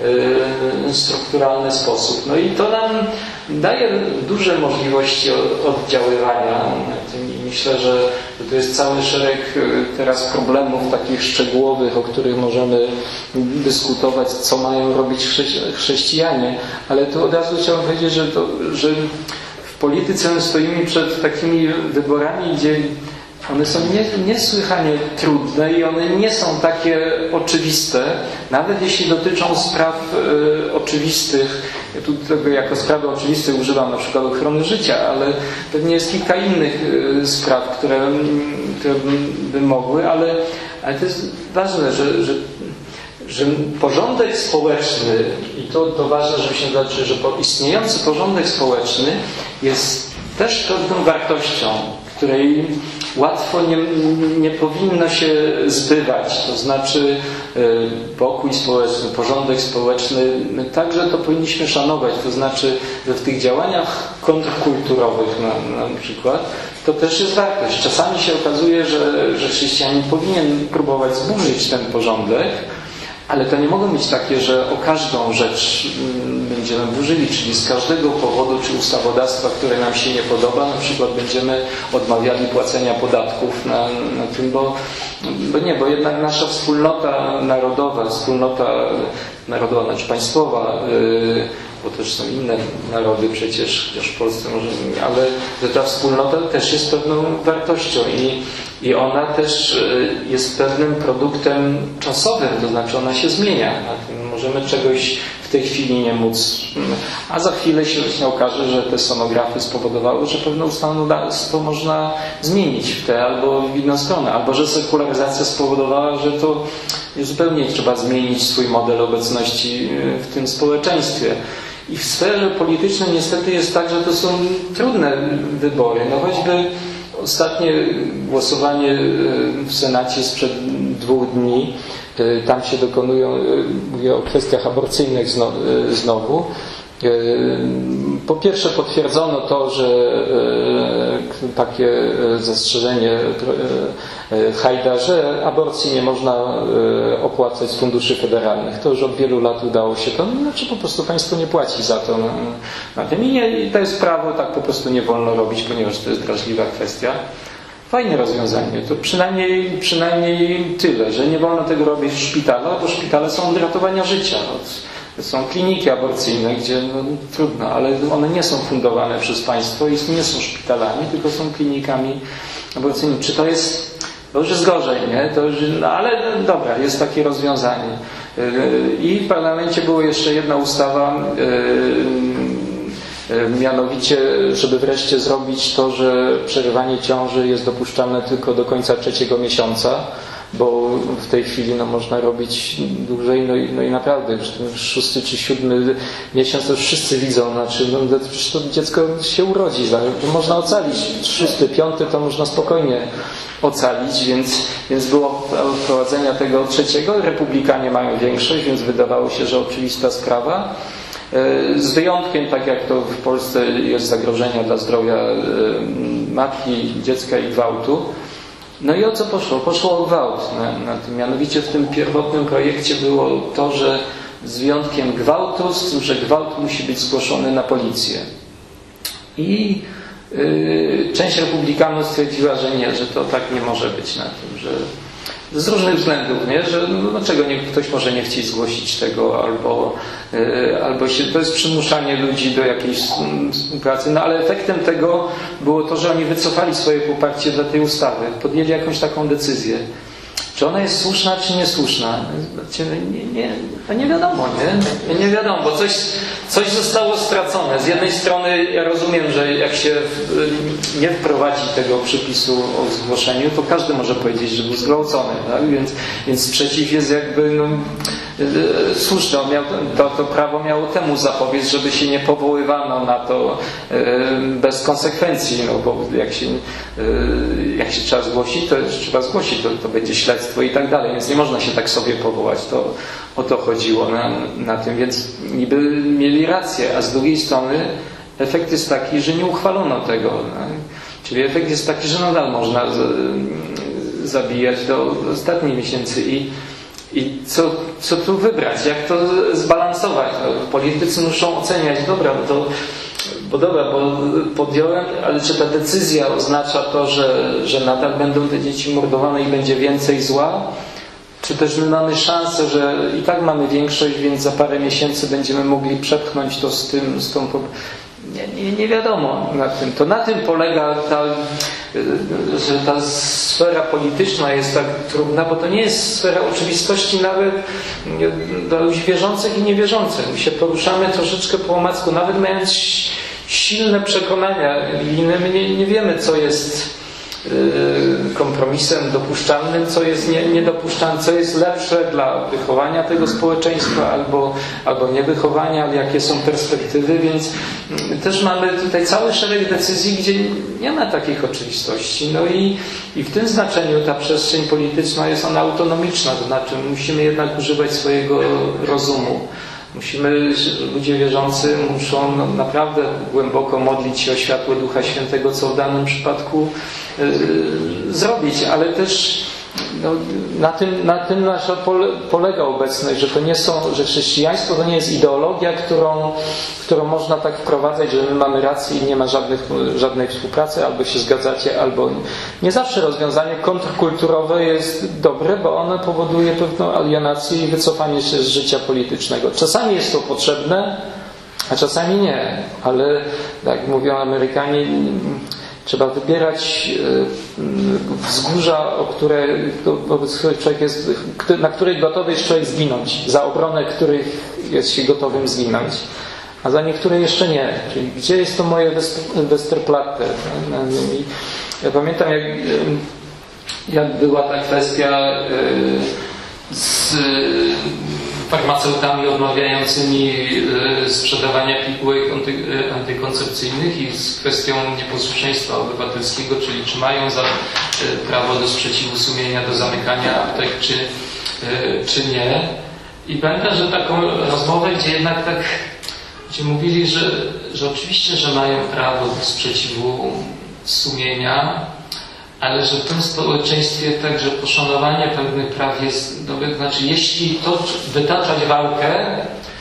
y, strukturalny sposób. No i to nam daje duże możliwości oddziaływania na tym i myślę, że to jest cały szereg teraz problemów takich szczegółowych, o których możemy dyskutować, co mają robić chrześcijanie, ale tu od razu chciałbym powiedzieć, że, to, że w polityce stoimy przed takimi wyborami, gdzie one są nie, niesłychanie trudne i one nie są takie oczywiste, nawet jeśli dotyczą spraw y, oczywistych. Ja tu tego jako sprawy oczywiste używam na przykład ochrony życia, ale pewnie jest kilka innych y, spraw, które, które by mogły, ale, ale to jest ważne, że, że, że porządek społeczny, i to, to ważne, żeby się zobaczyć, że istniejący porządek społeczny jest też pewną wartością, której łatwo nie, nie powinno się zbywać. To znaczy pokój społeczny, porządek społeczny, my także to powinniśmy szanować. To znaczy, że w tych działaniach kontrkulturowych na, na przykład, to też jest wartość. Czasami się okazuje, że, że chrześcijanin powinien próbować zburzyć ten porządek, Ale to nie mogą być takie, że o każdą rzecz będziemy burzyli, czyli z każdego powodu czy ustawodawstwa, które nam się nie podoba, na przykład będziemy odmawiali płacenia podatków na, na tym, bo, bo nie, bo jednak nasza wspólnota narodowa, wspólnota narodowa, znaczy państwowa, yy, bo też są inne narody przecież, chociaż w Polsce może nie, ale ta wspólnota też jest pewną wartością i, i ona też jest pewnym produktem czasowym, to znaczy ona się zmienia. Możemy czegoś w tej chwili nie móc, a za chwilę się właśnie okaże, że te sonografy spowodowały, że pewne ustawodawstwo można zmienić w tę albo w inną stronę, albo że sekularyzacja spowodowała, że to zupełnie trzeba zmienić swój model obecności w tym społeczeństwie. I w sferze politycznej niestety jest tak, że to są trudne wybory. No choćby ostatnie głosowanie w Senacie sprzed dwóch dni, tam się dokonują, mówię o kwestiach aborcyjnych znowu. Po pierwsze potwierdzono to, że takie zastrzeżenie Hajda, że aborcji nie można opłacać z funduszy federalnych. To już od wielu lat udało się to, znaczy po prostu państwo nie płaci za to na tym i, nie, i to jest prawo, tak po prostu nie wolno robić, ponieważ to jest drażliwa kwestia. Fajne rozwiązanie, to przynajmniej, przynajmniej tyle, że nie wolno tego robić w szpitalach, bo szpitale są od ratowania życia. Są kliniki aborcyjne, gdzie no, trudno, ale one nie są fundowane przez państwo i nie są szpitalami, tylko są klinikami aborcyjnymi. Czy to jest, to już jest gorzej, nie? To już, no, ale no, dobra, jest takie rozwiązanie. I w parlamencie była jeszcze jedna ustawa, mianowicie, żeby wreszcie zrobić to, że przerywanie ciąży jest dopuszczalne tylko do końca trzeciego miesiąca, bo w tej chwili no, można robić dłużej, no i, no i naprawdę już ten szósty czy siódmy miesiąc to już wszyscy widzą, znaczy no, to dziecko się urodzi, to można ocalić, szósty, piąty to można spokojnie ocalić, więc, więc było wprowadzenia tego trzeciego, republikanie mają większość, więc wydawało się, że oczywista sprawa. Z wyjątkiem, tak jak to w Polsce jest zagrożenia dla zdrowia matki, dziecka i gwałtu. No i o co poszło? Poszło o gwałt na, na tym. Mianowicie w tym pierwotnym projekcie było to, że z wyjątkiem gwałtu, z tym, że gwałt musi być zgłoszony na policję. I yy, część republikanów stwierdziła, że nie, że to tak nie może być na tym, że z różnych względów, nie? Że no, dlaczego nie, ktoś może nie chcieć zgłosić tego, albo, yy, albo się, to jest przymuszanie ludzi do jakiejś współpracy. No ale efektem tego było to, że oni wycofali swoje poparcie dla tej ustawy. Podjęli jakąś taką decyzję. Czy ona jest słuszna, czy niesłuszna? Nie, nie, to nie wiadomo, nie? Nie wiadomo, bo coś, coś zostało stracone. Z jednej strony ja rozumiem, że jak się nie wprowadzi tego przepisu o zgłoszeniu, to każdy może powiedzieć, że był zgwałcony, tak? Więc, więc sprzeciw jest jakby no, słuszny. On miał, to, to prawo miało temu zapobiec, żeby się nie powoływano na to bez konsekwencji, no bo jak się, jak się trzeba zgłosić, to trzeba zgłosić, to, to będzie śledztwo i tak dalej, więc nie można się tak sobie powołać. To o to chodziło na, na tym, więc niby mieli rację, a z drugiej strony efekt jest taki, że nie uchwalono tego. No? Czyli efekt jest taki, że nadal można z, zabijać do ostatnich miesięcy i, i co, co tu wybrać, jak to zbalansować. No, politycy muszą oceniać, dobra, to bo dobra, bo podjąłem, ale czy ta decyzja oznacza to, że, że nadal będą te dzieci mordowane i będzie więcej zła? Czy też my mamy szansę, że i tak mamy większość, więc za parę miesięcy będziemy mogli przepchnąć to z tym, z tą... Nie, nie, nie wiadomo na tym. To na tym polega ta, że ta sfera polityczna jest tak trudna, bo to nie jest sfera oczywistości nawet dla ludzi wierzących i niewierzących. My się poruszamy troszeczkę po omacku, nawet mając silne przekonania religijne, my nie, nie wiemy, co jest kompromisem dopuszczalnym, co jest nie, niedopuszczalne, co jest lepsze dla wychowania tego społeczeństwa albo, albo niewychowania, jakie są perspektywy, więc też mamy tutaj cały szereg decyzji, gdzie nie ma takich oczywistości. No i, i w tym znaczeniu ta przestrzeń polityczna jest ona autonomiczna, to znaczy musimy jednak używać swojego rozumu. Musimy, ludzie wierzący muszą no, naprawdę głęboko modlić się o światło Ducha Świętego, co w danym przypadku yy, zrobić, ale też no, na, tym, na tym nasza pole, polega obecność, że to nie są, że chrześcijaństwo to nie jest ideologia, którą, którą można tak wprowadzać, że my mamy rację i nie ma żadnych, żadnej współpracy, albo się zgadzacie, albo nie. Nie zawsze rozwiązanie kontrkulturowe jest dobre, bo ono powoduje pewną alienację i wycofanie się z życia politycznego. Czasami jest to potrzebne, a czasami nie, ale jak mówią Amerykanie, trzeba wybierać wzgórza, o które, wobec których człowiek jest, na których gotowy jest człowiek zginąć, za obronę których jest się gotowym zginąć, a za niektóre jeszcze nie. Czyli gdzie jest to moje Westerplatte? Ja pamiętam, jak, jak była ta kwestia z farmaceutami odmawiającymi sprzedawania pigułek antykoncepcyjnych i z kwestią nieposłuszeństwa obywatelskiego, czyli czy mają za prawo do sprzeciwu sumienia, do zamykania aptek, czy, czy nie. I pamiętam, że taką rozmowę, gdzie jednak tak, gdzie mówili, że, że oczywiście, że mają prawo do sprzeciwu sumienia, ale że w tym społeczeństwie także poszanowanie pewnych praw jest dobre. Znaczy, jeśli to wytaczać walkę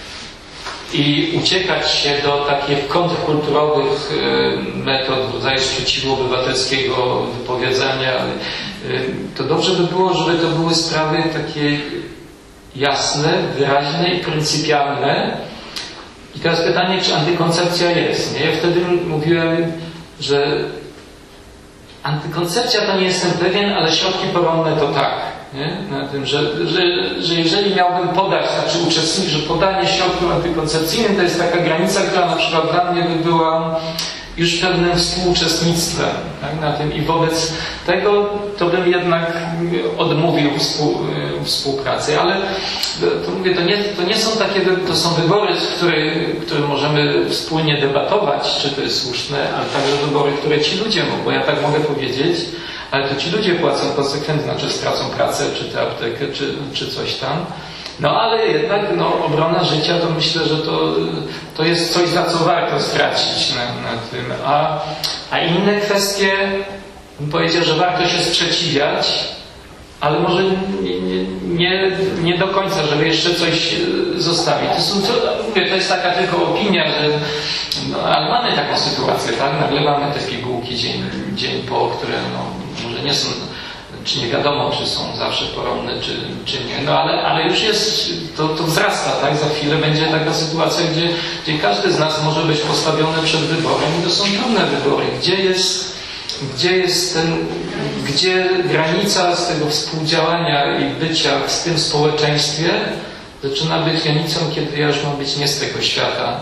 i uciekać się do takich kontrkulturowych metod w rodzaju sprzeciwu obywatelskiego, wypowiedzenia, to dobrze by było, żeby to były sprawy takie jasne, wyraźne i pryncypialne. I teraz pytanie, czy antykoncepcja jest? Nie? Ja wtedy mówiłem, że antykoncepcja to nie jestem pewien, ale środki poronne to tak. Nie? Na tym, że, że, że jeżeli miałbym podać, znaczy uczestniczyć, że podanie środków antykoncepcyjnych to jest taka granica, która na przykład dla mnie by była już pewnym współuczestnictwem, tak, na tym, i wobec tego to bym jednak odmówił współ, współpracy, ale to mówię, to nie, to nie są takie, to są wybory, które, które możemy wspólnie debatować, czy to jest słuszne, ale także wybory, które ci ludzie mogą, bo ja tak mogę powiedzieć, ale to ci ludzie płacą konsekwentnie, znaczy stracą pracę, czy tę aptekę, czy, czy coś tam. No ale jednak no, obrona życia to myślę, że to, to jest coś, za co warto stracić na, na tym. A, a inne kwestie, bym powiedział, że warto się sprzeciwiać, ale może nie, nie, nie, nie do końca, żeby jeszcze coś zostawić. To, są, to, mówię, to jest taka tylko opinia, że no, ale mamy taką sytuację, tak? Nagle mamy te pigułki dzień, dzień po, które no, może nie są, czy nie wiadomo, czy są zawsze poronne, czy, czy nie, no ale, ale już jest, to, to wzrasta, tak? Za chwilę będzie taka sytuacja, gdzie, gdzie każdy z nas może być postawiony przed wyborem i to są trudne wybory. Gdzie jest, gdzie jest ten, gdzie granica z tego współdziałania i bycia w tym społeczeństwie zaczyna być granicą, kiedy ja już mam być nie z tego świata.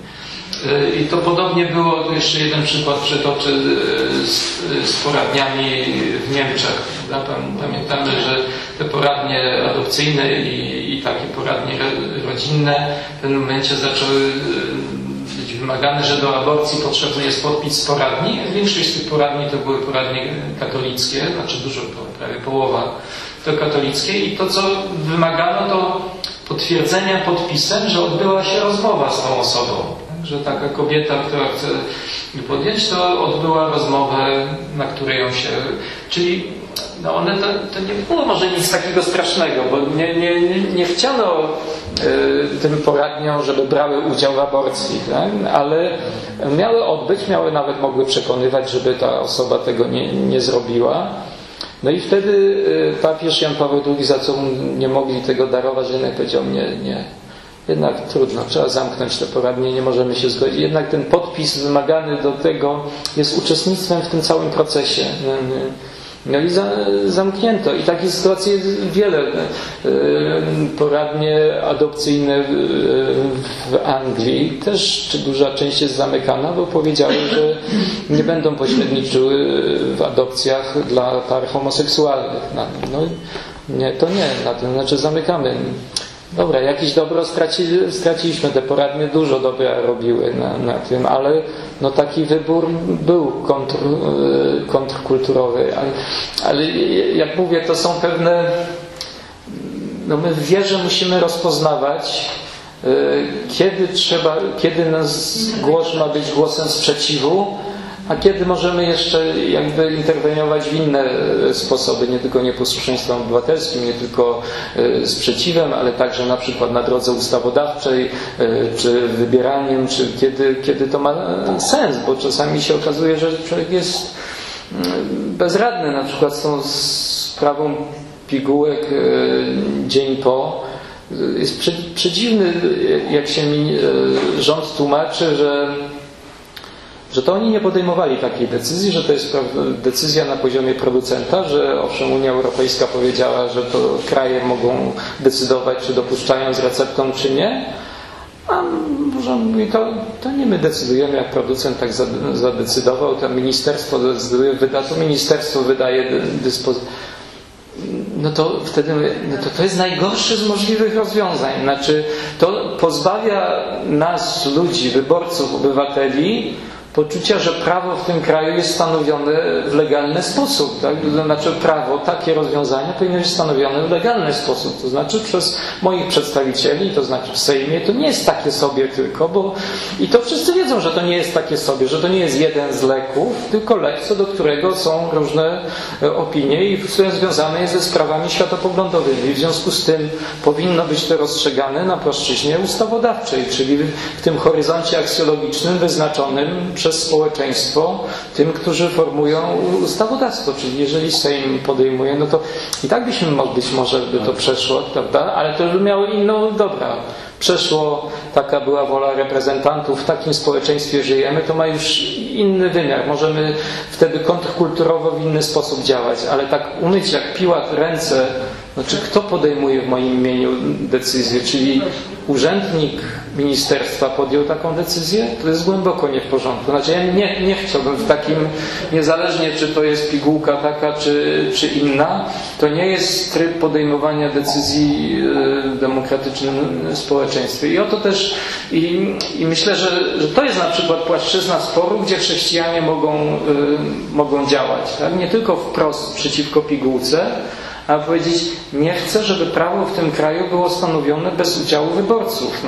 I to podobnie było, tu jeszcze jeden przykład przytoczę z, z poradniami w Niemczech. Pamiętamy, że te poradnie adopcyjne i, i takie poradnie rodzinne w pewnym momencie zaczęły być wymagane, że do aborcji potrzebny jest podpis z poradni. Większość z tych poradni to były poradnie katolickie, znaczy dużo, prawie połowa to katolickie i to, co wymagano, to potwierdzenia podpisem, że odbyła się rozmowa z tą osobą. Że taka kobieta, która chce podjąć, to odbyła rozmowę, na której ją się... Czyli no one to, to nie było może nic takiego strasznego, bo nie, nie, nie, nie chciano y, tym poradniom, żeby brały udział w aborcji, tak? Ale miały odbyć, miały nawet mogły przekonywać, żeby ta osoba tego nie, nie zrobiła. No i wtedy y, papież Jan Paweł drugi, za co nie mogli tego darować, jednak powiedział, nie, nie. Jednak trudno, trzeba zamknąć te poradnie, nie możemy się zgodzić. Jednak ten podpis wymagany do tego jest uczestnictwem w tym całym procesie. No i za, zamknięto. I takich sytuacji jest wiele. Poradnie adopcyjne w Anglii też czy duża część jest zamykana, bo powiedziały, że nie będą pośredniczyły w adopcjach dla par homoseksualnych. No nie, to nie. To znaczy zamykamy. Dobra, jakieś dobro straci, straciliśmy, te poradnie dużo dobra robiły na, na tym, ale no taki wybór był kontr, kontrkulturowy, ale, ale jak mówię, to są pewne, no my w wierze musimy rozpoznawać, kiedy trzeba, kiedy nasz głos ma być głosem sprzeciwu, a kiedy możemy jeszcze jakby interweniować w inne sposoby, nie tylko nieposłuszeństwem obywatelskim, nie tylko sprzeciwem, ale także na przykład na drodze ustawodawczej, czy wybieraniem, czy kiedy, kiedy to ma sens, bo czasami się okazuje, że człowiek jest bezradny, na przykład z tą sprawą pigułek dzień po. Jest przedziwny, jak się mi rząd tłumaczy, że że to oni nie podejmowali takiej decyzji, że to jest decyzja na poziomie producenta, że owszem Unia Europejska powiedziała, że to kraje mogą decydować, czy dopuszczają z receptą, czy nie, a rząd mówi, to, to nie my decydujemy, jak producent tak zadecydował, to ministerstwo decyduje, wyda, to ministerstwo wydaje dyspozycję. No to wtedy no to, to jest najgorsze z możliwych rozwiązań. Znaczy, to pozbawia nas, ludzi, wyborców, obywateli, poczucia, że prawo w tym kraju jest stanowione w legalny sposób. Tak? To znaczy prawo, takie rozwiązania powinny być stanowione w legalny sposób. To znaczy przez moich przedstawicieli, to znaczy w Sejmie, to nie jest takie sobie tylko, bo i to wszyscy wiedzą, że to nie jest takie sobie, że to nie jest jeden z leków, tylko lek, co do którego są różne opinie i które związane jest ze sprawami światopoglądowymi. W związku z tym powinno być to rozstrzygane na płaszczyźnie ustawodawczej, czyli w tym horyzoncie aksjologicznym wyznaczonym przez społeczeństwo, tym, którzy formują ustawodawstwo. Czyli jeżeli Sejm podejmuje, no to i tak byśmy mogli, być może by to przeszło, prawda? Ale to by miało inną, dobra, przeszło, taka była wola reprezentantów, w takim społeczeństwie żyjemy, to ma już inny wymiar. Możemy wtedy kontrkulturowo w inny sposób działać, ale tak umyć jak Piłat ręce, znaczy kto podejmuje w moim imieniu decyzję, czyli urzędnik ministerstwa podjął taką decyzję, to jest głęboko nie w porządku. Znaczy ja nie, nie chciałbym w takim, niezależnie czy to jest pigułka taka, czy, czy inna, to nie jest tryb podejmowania decyzji w demokratycznym społeczeństwie. I oto też, i, i myślę, że, że to jest na przykład płaszczyzna sporu, gdzie chrześcijanie mogą, y, mogą działać. Tak? Nie tylko wprost przeciwko pigułce, a powiedzieć, nie chcę, żeby prawo w tym kraju było stanowione bez udziału wyborców.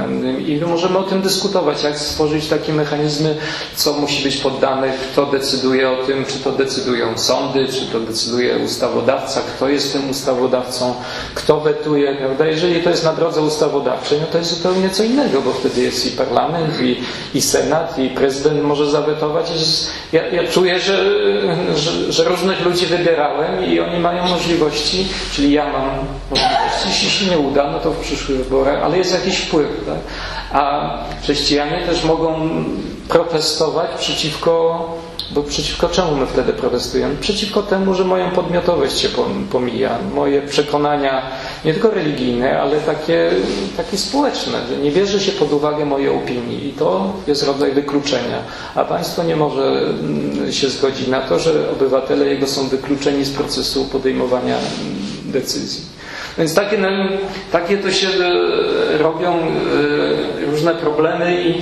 I możemy o tym dyskutować, jak stworzyć takie mechanizmy, co musi być poddane, kto decyduje o tym, czy to decydują sądy, czy to decyduje ustawodawca, kto jest tym ustawodawcą, kto wetuje, prawda? Jeżeli to jest na drodze ustawodawczej, no to jest zupełnie co innego, bo wtedy jest i parlament, i, i senat, i prezydent może zawetować. Ja, ja czuję, że, że, że różnych ludzi wybierałem i oni mają możliwość, czyli ja mam możliwości, jeśli się nie uda, no to w przyszłych wyborach, ale jest jakiś wpływ, tak? A chrześcijanie też mogą protestować przeciwko, bo przeciwko czemu my wtedy protestujemy? Przeciwko temu, że moją podmiotowość się pomija, moje przekonania, nie tylko religijne, ale takie, takie społeczne, że nie bierze się pod uwagę moje opinii i to jest rodzaj wykluczenia. A państwo nie może się zgodzić na to, że obywatele jego są wykluczeni z procesu podejmowania decyzji. Więc takie, takie to się robią różne problemy i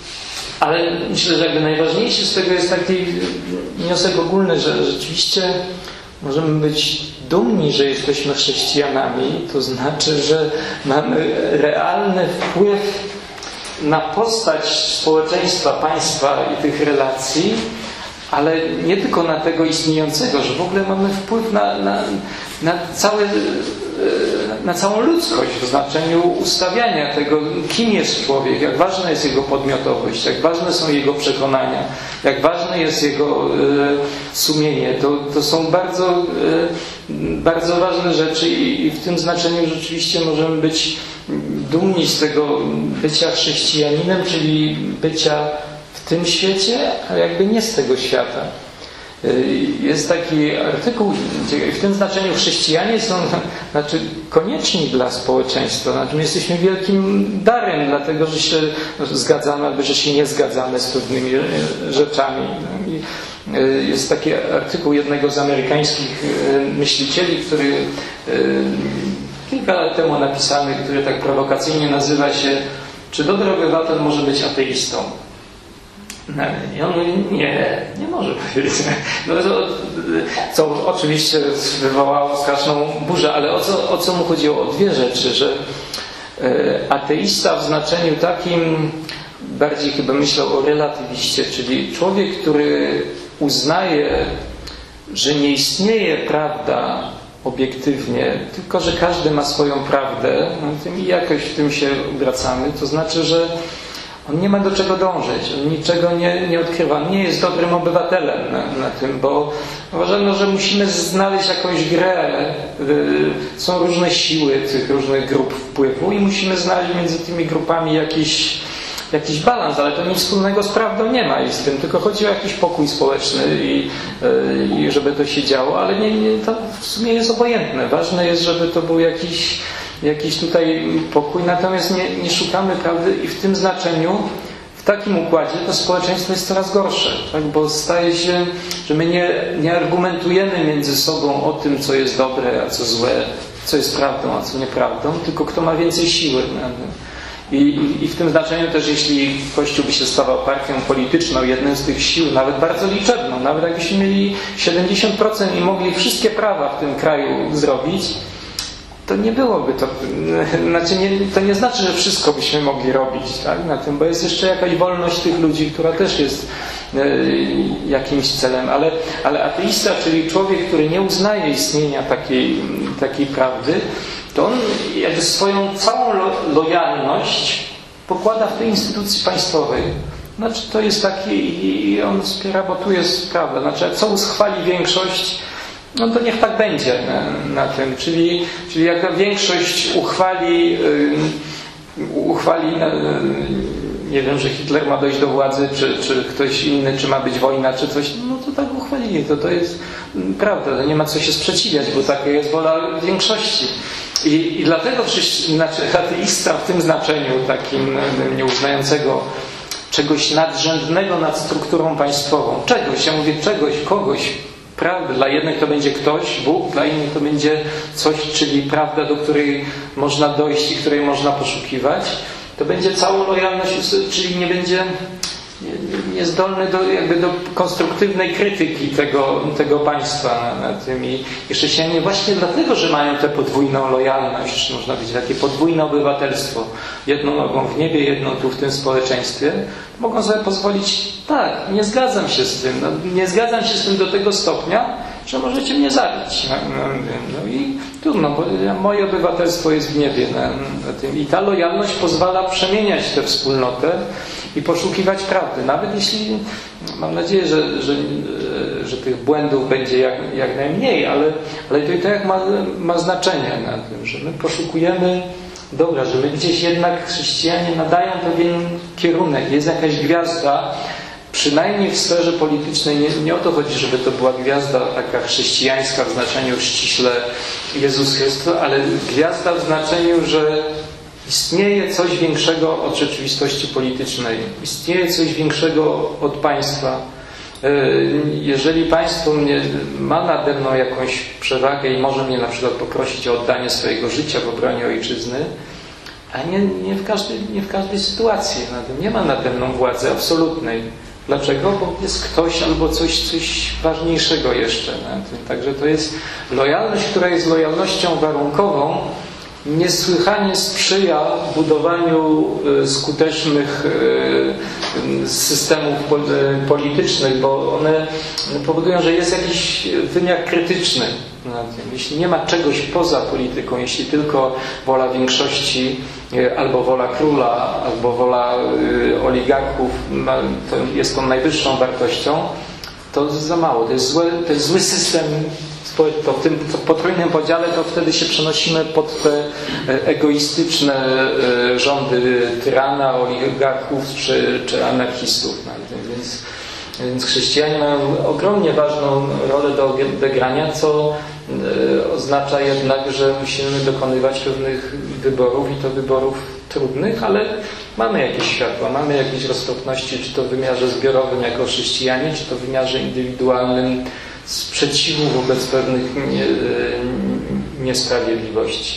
ale myślę, że jakby najważniejszy z tego jest taki wniosek ogólny, że rzeczywiście możemy być dumni, że jesteśmy chrześcijanami, to znaczy, że mamy realny wpływ na postać społeczeństwa, państwa i tych relacji, ale nie tylko na tego istniejącego, że w ogóle mamy wpływ na, na, na, całe, na całą ludzkość w znaczeniu ustawiania tego, kim jest człowiek, jak ważna jest jego podmiotowość, jak ważne są jego przekonania, jak ważne jest jego e, sumienie. To, to są bardzo, e, bardzo ważne rzeczy i, i w tym znaczeniu rzeczywiście możemy być dumni z tego bycia chrześcijaninem, czyli bycia w tym świecie, a jakby nie z tego świata. Jest taki artykuł, w tym znaczeniu chrześcijanie są znaczy, konieczni dla społeczeństwa. Znaczy, my jesteśmy wielkim darem, dlatego że się zgadzamy albo że się nie zgadzamy z pewnymi rzeczami. Jest taki artykuł jednego z amerykańskich myślicieli, który kilka lat temu napisany, który tak prowokacyjnie nazywa się "Czy dobry obywatel może być ateistą?" I on mówi, nie, nie może powiedzieć. No to, co oczywiście wywołało straszną burzę, ale o co, o co mu chodziło? O dwie rzeczy, że ateista w znaczeniu takim bardziej chyba myślał o relatywiście, czyli człowiek, który uznaje, że nie istnieje prawda obiektywnie, tylko że każdy ma swoją prawdę, no i jakoś w tym się obracamy, to znaczy, że on nie ma do czego dążyć, on niczego nie, nie odkrywa, on nie jest dobrym obywatelem na, na tym, bo uważam, że musimy znaleźć jakąś grę, są różne siły tych różnych grup wpływu i musimy znaleźć między tymi grupami jakiś, jakiś balans, ale to nic wspólnego z prawdą nie ma i z tym, tylko chodzi o jakiś pokój społeczny i, i żeby to się działo, ale nie, nie, to w sumie jest obojętne. Ważne jest, żeby to był jakiś jakiś tutaj pokój, natomiast nie, nie szukamy prawdy i w tym znaczeniu, w takim układzie to społeczeństwo jest coraz gorsze, tak? Bo staje się, że my nie, nie argumentujemy między sobą o tym, co jest dobre, a co złe, co jest prawdą, a co nieprawdą, tylko kto ma więcej siły. I, i, I w tym znaczeniu też, jeśli Kościół by się stawał partią polityczną, jednym z tych sił, nawet bardzo liczebną, nawet jakbyśmy mieli siedemdziesiąt procent i mogli wszystkie prawa w tym kraju zrobić, to nie byłoby to, znaczy nie, to nie znaczy, że wszystko byśmy mogli robić, tak, na tym, bo jest jeszcze jakaś wolność tych ludzi, która też jest e, jakimś celem, ale, ale ateista, czyli człowiek, który nie uznaje istnienia takiej, takiej prawdy, to on jakby swoją całą lo, lojalność pokłada w tej instytucji państwowej. Znaczy to jest taki i on wspiera, bo tu jest prawda, znaczy jak co uschwali większość, no to niech tak będzie na, na tym. Czyli, czyli jak większość uchwali, yy, uchwali yy, nie wiem, że Hitler ma dojść do władzy, czy, czy ktoś inny, czy ma być wojna, czy coś, no to tak uchwalili. To, to jest yy, prawda, to nie ma co się sprzeciwiać, bo taka jest wola większości. I, i dlatego znaczy, ateista w tym znaczeniu takim yy, nieuznającego czegoś nadrzędnego nad strukturą państwową, czegoś, ja mówię czegoś, kogoś, prawda. Dla jednych to będzie ktoś, Bóg, dla innych to będzie coś, czyli prawda, do której można dojść i której można poszukiwać. To będzie całą lojalność, czyli nie będzie niezdolny do, jakby do konstruktywnej krytyki tego, tego państwa na, na tym. I chrześcijanie właśnie dlatego, że mają tę podwójną lojalność, można powiedzieć takie podwójne obywatelstwo, jedną nogą w niebie, jedną tu w tym społeczeństwie, mogą sobie pozwolić, tak, nie zgadzam się z tym, no, nie zgadzam się z tym do tego stopnia, że możecie mnie zabić. No, no, no i trudno, bo moje obywatelstwo jest w niebie na, na tym. I ta lojalność pozwala przemieniać tę wspólnotę i poszukiwać prawdy. Nawet jeśli, mam nadzieję, że, że, że tych błędów będzie jak, jak najmniej, ale, ale to i tak ma, ma znaczenie na tym, że my poszukujemy dobra, że my gdzieś jednak chrześcijanie nadają pewien kierunek, jest jakaś gwiazda, przynajmniej w sferze politycznej, nie, nie o to chodzi, żeby to była gwiazda taka chrześcijańska w znaczeniu ściśle Jezus Chrystus, ale gwiazda w znaczeniu, że istnieje coś większego od rzeczywistości politycznej, istnieje coś większego od państwa. Jeżeli państwo mnie, ma nade mną jakąś przewagę i może mnie na przykład poprosić o oddanie swojego życia w obronie ojczyzny, a nie, nie, w, każdej, nie w każdej sytuacji. Nie ma nade mną władzy absolutnej. Dlaczego? Bo jest ktoś albo coś, coś ważniejszego jeszcze na tym. Także to jest lojalność, która jest lojalnością warunkową, niesłychanie sprzyja budowaniu skutecznych systemów politycznych, bo one powodują, że jest jakiś wymiar krytyczny na tym. Jeśli nie ma czegoś poza polityką, jeśli tylko wola większości albo wola króla, albo wola oligarchów to jest tą najwyższą wartością, to jest za mało. To jest, złe, to jest zły system. To w tym potrójnym podziale to wtedy się przenosimy pod te egoistyczne rządy tyrana, oligarchów czy, czy anarchistów. Więc, więc chrześcijanie mają ogromnie ważną rolę do odegrania, co oznacza jednak, że musimy dokonywać pewnych wyborów i to wyborów trudnych, ale mamy jakieś światła, mamy jakieś roztropności, czy to w wymiarze zbiorowym jako chrześcijanie, czy to w wymiarze indywidualnym sprzeciwu wobec pewnych nie, niesprawiedliwości.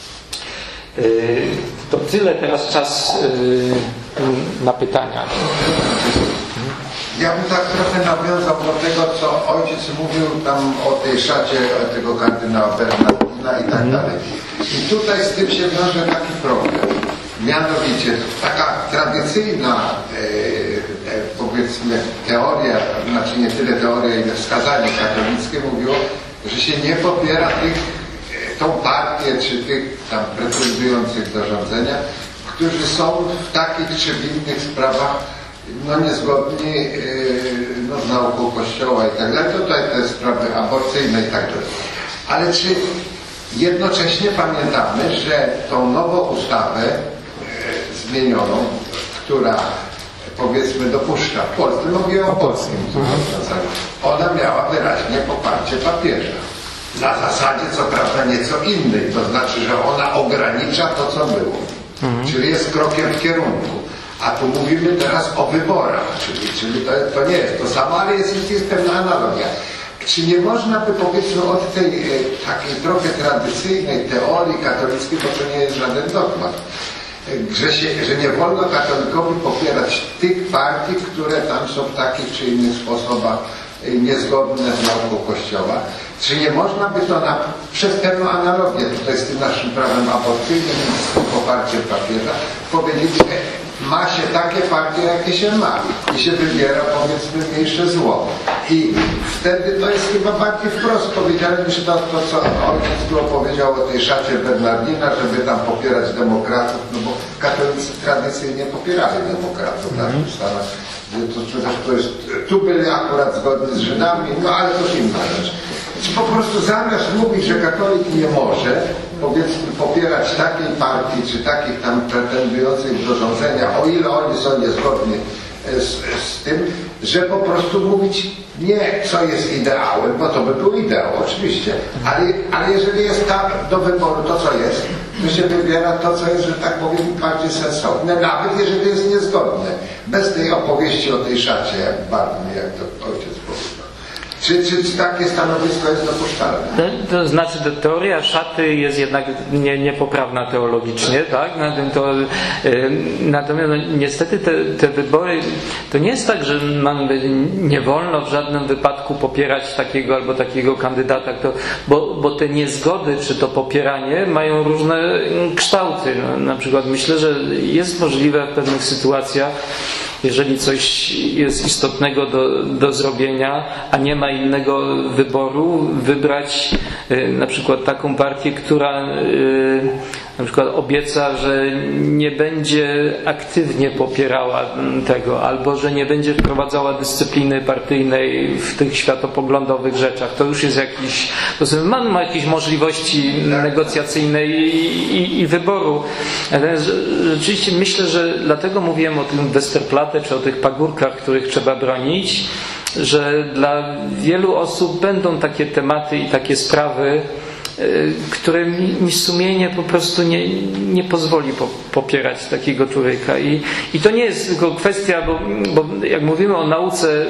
To tyle, teraz czas na pytania. Ja bym tak trochę nawiązał do tego, co ojciec mówił tam o tej szacie tego kardynała Bernardina i tak dalej. I tutaj z tym się wiąże taki problem. Mianowicie taka tradycyjna e, e, powiedzmy teoria, znaczy nie tyle teoria, ile wskazanie katolickie mówiło, że się nie popiera tych, e, tą partię czy tych tam pretendujących do rządzenia, którzy są w takich czy w innych sprawach no niezgodni e, no, z nauką Kościoła i tak dalej. Tutaj te sprawy aborcyjne i tak dalej. Ale czy jednocześnie pamiętamy, że tą nową ustawę zmienioną, która powiedzmy dopuszcza w Polsce, mówię o polskim, ona miała wyraźnie poparcie papieża. Na zasadzie co prawda nieco innej, to znaczy, że ona ogranicza to, co było. Mhm. Czyli jest krokiem w kierunku. A tu mówimy teraz o wyborach, czyli, czyli to, to nie jest to samo, ale jest, jest pewna analogia. Czy nie można by powiedzmy od tej e, takiej trochę tradycyjnej teorii katolickiej, bo to nie jest żaden dogmat, Że, się, że nie wolno katolikowi popierać tych partii, które tam są w takich czy innych sposobach niezgodne z nauką Kościoła. Czy nie można by to na, przez pewną analogię tutaj z tym naszym prawem aborcyjnym, z tym poparciem papieża, powiedzieć, że ma się takie partie, jakie się ma i się wybiera powiedzmy mniejsze zło. I wtedy to jest chyba bardziej wprost powiedziane niż to, to co ojciec tu opowiedział o tej szacie Bernardina, żeby tam popierać demokratów, no bo katolicy tradycyjnie popierali demokratów na tym Stanach. To, to, to jest, tu byli akurat zgodni z Żydami, no ale to już inna rzecz. Czy po prostu zamiast mówić, że katolik nie może powiedzmy popierać takiej partii, czy takich tam pretendujących do rządzenia, o ile oni są niezgodni z, z tym, że po prostu mówić nie, co jest ideałem, bo to by był ideał, oczywiście, ale, ale jeżeli jest tak do wyboru to, co jest, to się wybiera to, co jest, że tak powiem, bardziej sensowne, nawet jeżeli jest niezgodne. Bez tej opowieści o tej szacie, jak barwnie, jak to ojciec powiedział. Czy, czy, czy takie stanowisko jest dopuszczalne? To, to znaczy, to teoria szaty jest jednak nie, niepoprawna teologicznie, tak? To, yy, natomiast no, niestety te, te wybory, to nie jest tak, że man, nie wolno w żadnym wypadku popierać takiego albo takiego kandydata, to, bo, bo te niezgody czy to popieranie mają różne kształty. No, na przykład myślę, że jest możliwe w pewnych sytuacjach, jeżeli coś jest istotnego do, do zrobienia, a nie ma innego wyboru, wybrać y, na przykład taką partię, która y, na przykład obieca, że nie będzie aktywnie popierała tego, albo że nie będzie wprowadzała dyscypliny partyjnej w tych światopoglądowych rzeczach. To już jest jakiś, to sobie ma, ma jakieś możliwości negocjacyjnej i, i, i wyboru. Natomiast rzeczywiście myślę, że dlatego mówiłem o tym Westerplatte, czy o tych pagórkach, których trzeba bronić, że dla wielu osób będą takie tematy i takie sprawy, które mi, mi sumienie po prostu nie, nie pozwoli po, popierać takiego człowieka. I, I to nie jest tylko kwestia, bo, bo jak mówimy o nauce,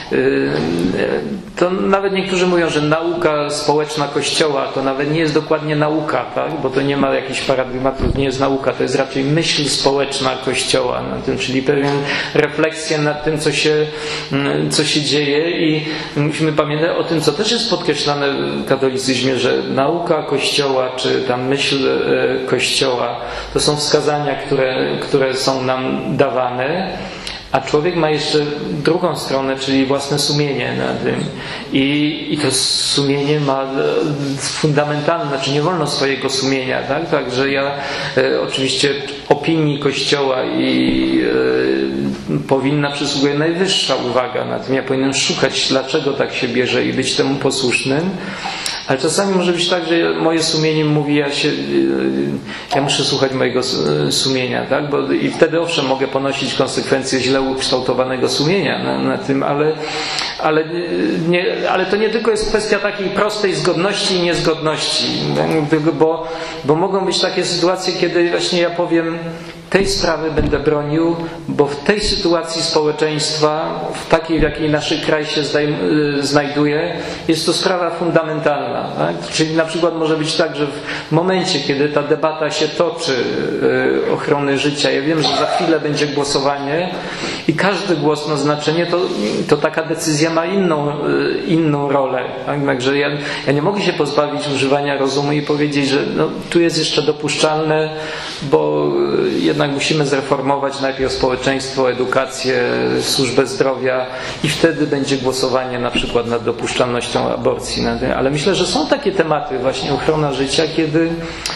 to nawet niektórzy mówią, że nauka społeczna Kościoła to nawet nie jest dokładnie nauka, tak? Bo to nie ma jakichś paradygmatów, nie jest nauka, to jest raczej myśl społeczna Kościoła, na tym, czyli pewien refleksja nad tym, co się, co się dzieje i musimy pamiętać o tym, co też jest podkreślane w katolicyzmie, że nauka Kościoła, czy tam myśl Kościoła, to są wskazania, które, które są nam dawane, a człowiek ma jeszcze drugą stronę, czyli własne sumienie na tym. I, i to sumienie ma fundamentalne, znaczy nie wolno swojego sumienia, tak? Także ja e, oczywiście opinii Kościoła i e, powinna przysługiwać najwyższa uwaga na tym. Ja powinienem szukać, dlaczego tak się bierze i być temu posłusznym. Ale czasami może być tak, że moje sumienie mówi, ja się, ja muszę słuchać mojego sumienia, tak? Bo i wtedy owszem mogę ponosić konsekwencje źle ukształtowanego sumienia na, na tym, ale, ale, nie, ale to nie tylko jest kwestia takiej prostej zgodności i niezgodności, bo, bo mogą być takie sytuacje, kiedy właśnie ja powiem, tej sprawy będę bronił, bo w tej sytuacji społeczeństwa, w takiej, w jakiej nasz kraj się znajduje, jest to sprawa fundamentalna. Tak? Czyli na przykład może być tak, że w momencie, kiedy ta debata się toczy yy, ochrony życia, ja wiem, że za chwilę będzie głosowanie i każdy głos ma znaczenie, to, to taka decyzja ma inną, yy, inną rolę. Tak? Także ja, ja nie mogę się pozbawić używania rozumu i powiedzieć, że no, tu jest jeszcze dopuszczalne, bo jednak musimy zreformować najpierw społeczeństwo, edukację, służbę zdrowia i wtedy będzie głosowanie na przykład nad dopuszczalnością aborcji. Ale myślę, że są takie tematy, właśnie ochrona życia, kiedy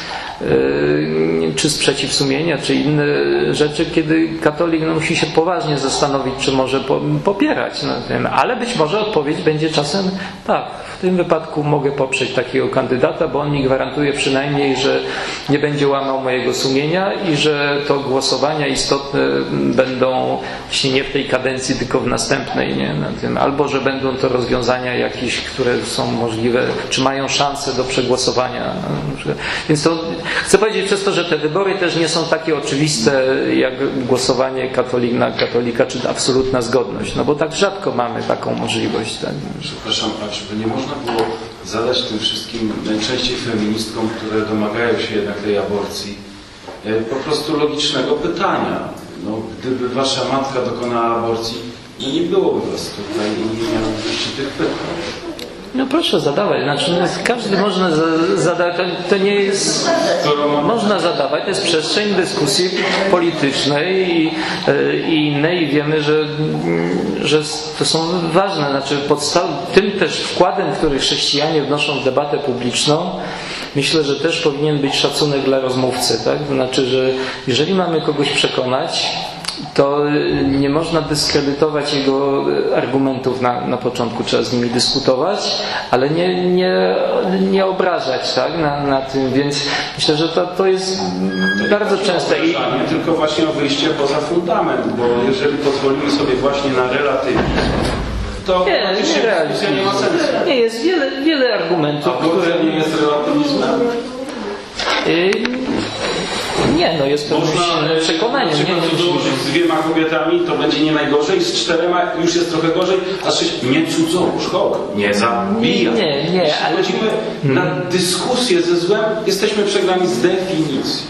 czy sprzeciw sumienia, czy inne rzeczy, kiedy katolik no, musi się poważnie zastanowić, czy może popierać. No, ale być może odpowiedź będzie czasem tak, w tym wypadku mogę poprzeć takiego kandydata, bo on mi gwarantuje przynajmniej, że nie będzie łamał mojego sumienia i że to głosowania istotne będą właśnie nie w tej kadencji, tylko w następnej, nie? Na tym. Albo że będą to rozwiązania jakieś, które są możliwe, czy mają szansę do przegłosowania. Więc to chcę powiedzieć przez to, że te wybory też nie są takie oczywiste jak głosowanie katolik na katolika, czy absolutna zgodność, no bo tak rzadko mamy taką możliwość. Tak? Przepraszam, a czy by nie można było zadać tym wszystkim, najczęściej feministkom, które domagają się jednak tej aborcji, po prostu logicznego pytania. No, gdyby wasza matka dokonała aborcji, no nie byłoby was tutaj i nie miałobyście tych pytań. No proszę zadawać, znaczy no, każdy można zadać, to, to nie jest, można zadawać, to jest przestrzeń dyskusji politycznej i, i innej i wiemy, że, że to są ważne, znaczy podstaw, tym też wkładem, który chrześcijanie wnoszą w debatę publiczną, myślę, że też powinien być szacunek dla rozmówcy, tak? To znaczy, że jeżeli mamy kogoś przekonać, to nie można dyskredytować jego argumentów na, na początku, trzeba z nimi dyskutować, ale nie, nie, nie obrażać tak, na, na tym, więc myślę, że to, to jest to bardzo częste. I... Nie tylko właśnie o wyjście poza fundament, bo jeżeli pozwolimy sobie właśnie na relatywizm, to nie, nie, realizm. nie ma sensu. Nie, jest wiele, wiele argumentów. A które nie jest relatywizmem? Y Nie, no jest to przekonanie. Na przykład z dwiema kobietami to będzie nie najgorzej, z czterema już jest trochę gorzej, a z sześć nie cudzołóż, nie zabija. Nie, nie. Jeśli ale... chodzimy na dyskusję ze złem, jesteśmy przegrani z definicji.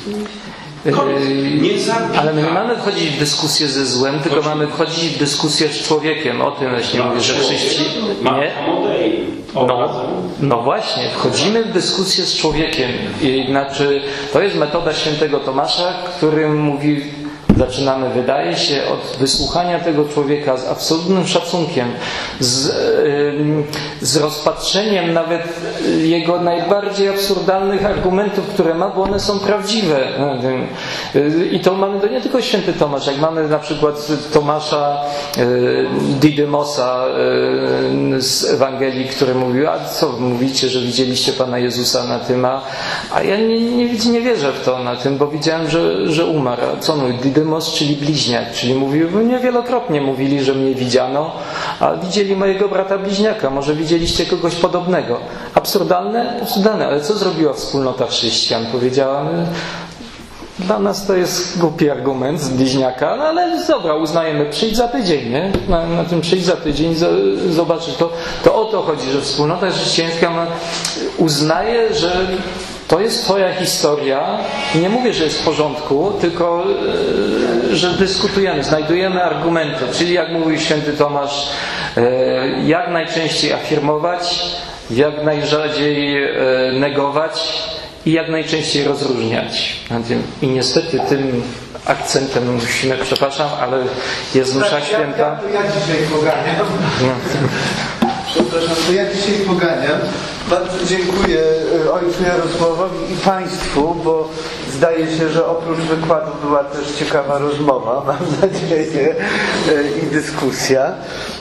Nie zabija. Ale my nie mamy wchodzić w dyskusję ze złem, tylko Chodzi... mamy wchodzić w dyskusję z człowiekiem. O tym właśnie no, mówię, że chrześcijanie... No, no właśnie, wchodzimy w dyskusję z człowiekiem. I, znaczy, to jest metoda świętego Tomasza, który mówi, zaczynamy, wydaje się, od wysłuchania tego człowieka z absolutnym szacunkiem, z, yy, z rozpatrzeniem nawet jego najbardziej absurdalnych argumentów, które ma, bo one są prawdziwe. Yy, I to mamy to nie tylko święty Tomasz, jak mamy na przykład Tomasza yy, Didymosa yy, z Ewangelii, który mówił, a co mówicie, że widzieliście Pana Jezusa na tym, a, a ja nie, nie, nie wierzę w to na tym, bo widziałem, że, że umarł. A co mówi? Dydymos, czyli bliźniak, czyli mówił, mnie wielokrotnie mówili, że mnie widziano, a widzieli mojego brata bliźniaka, może widzieliście kogoś podobnego. Absurdalne? Absurdalne, ale co zrobiła wspólnota chrześcijan? Powiedziała, dla nas to jest głupi argument z bliźniaka, no ale dobra, uznajemy, przyjdź za tydzień, nie? Na, na tym przyjdź za tydzień, zobaczysz, to, to o to chodzi, że wspólnota chrześcijańska uznaje, że to jest twoja historia. Nie mówię, że jest w porządku, tylko że dyskutujemy, znajdujemy argumenty. Czyli jak mówił święty Tomasz, jak najczęściej afirmować, jak najrzadziej negować i jak najczęściej rozróżniać. I niestety tym akcentem musimy, przepraszam, ale jest msza święta. Ja, ja, ja dzisiaj poganiam. No. Przepraszam, to ja dzisiaj poganiam. Bardzo dziękuję ojcu Jarosławowi i państwu, bo zdaje się, że oprócz wykładu była też ciekawa rozmowa, mam nadzieję, i dyskusja.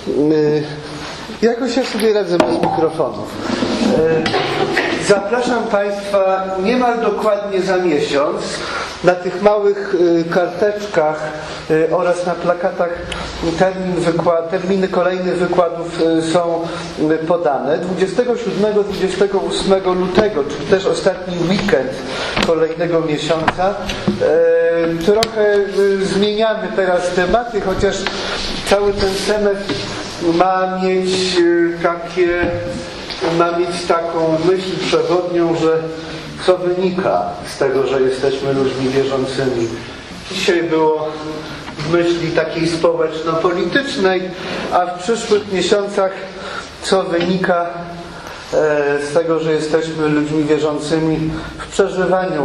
Jakoś ja sobie radzę bez mikrofonów. Zapraszam państwa niemal dokładnie za miesiąc. Na tych małych karteczkach oraz na plakatach termin wykład, terminy kolejnych wykładów są podane. dwudziestego siódmego do dwudziestego ósmego lutego, czyli też ostatni weekend kolejnego miesiąca. Trochę zmieniamy teraz tematy, chociaż cały ten semestr ma mieć takie, ma mieć taką myśl przewodnią, że co wynika z tego, że jesteśmy ludźmi wierzącymi. Dzisiaj było w myśli takiej społeczno-politycznej, a w przyszłych miesiącach co wynika z tego, że jesteśmy ludźmi wierzącymi w przeżywaniu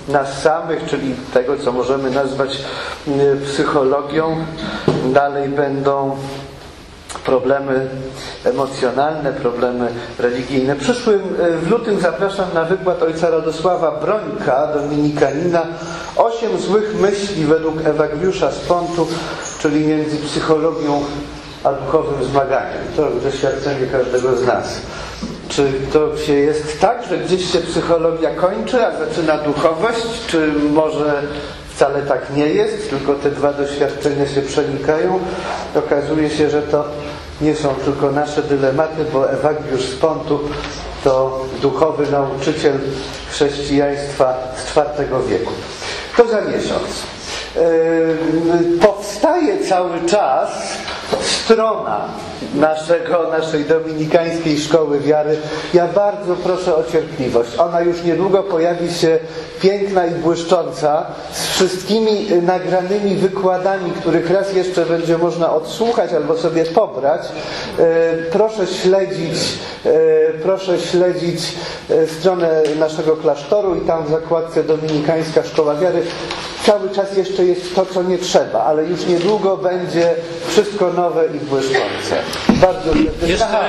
nas samych, czyli tego, co możemy nazwać psychologią. Dalej będą problemy emocjonalne, problemy religijne. Przyszłym, w lutym zapraszam na wykład ojca Radosława Brońka, dominikanina, Osiem złych myśli według Ewagiusza z Pontu, czyli między psychologią a duchowym zmaganiem. To doświadczenie każdego z nas. Czy to się jest tak, że gdzieś się psychologia kończy, a zaczyna duchowość? Czy może wcale tak nie jest, tylko te dwa doświadczenia się przenikają? Okazuje się, że to nie są tylko nasze dylematy, bo Ewagiusz z Pontu to duchowy nauczyciel chrześcijaństwa z czwartego wieku. To za miesiąc. Yy, powstaje cały czas strona naszego, naszej dominikańskiej szkoły wiary. Ja bardzo proszę o cierpliwość. Ona już niedługo pojawi się piękna i błyszcząca, z wszystkimi nagranymi wykładami, których raz jeszcze będzie można odsłuchać albo sobie pobrać. Proszę śledzić, proszę śledzić stronę naszego klasztoru i tam w zakładce Dominikańska Szkoła Wiary cały czas jeszcze jest to, co nie trzeba, ale już niedługo będzie wszystko nowe i błyszczące. Bardzo serdecznie.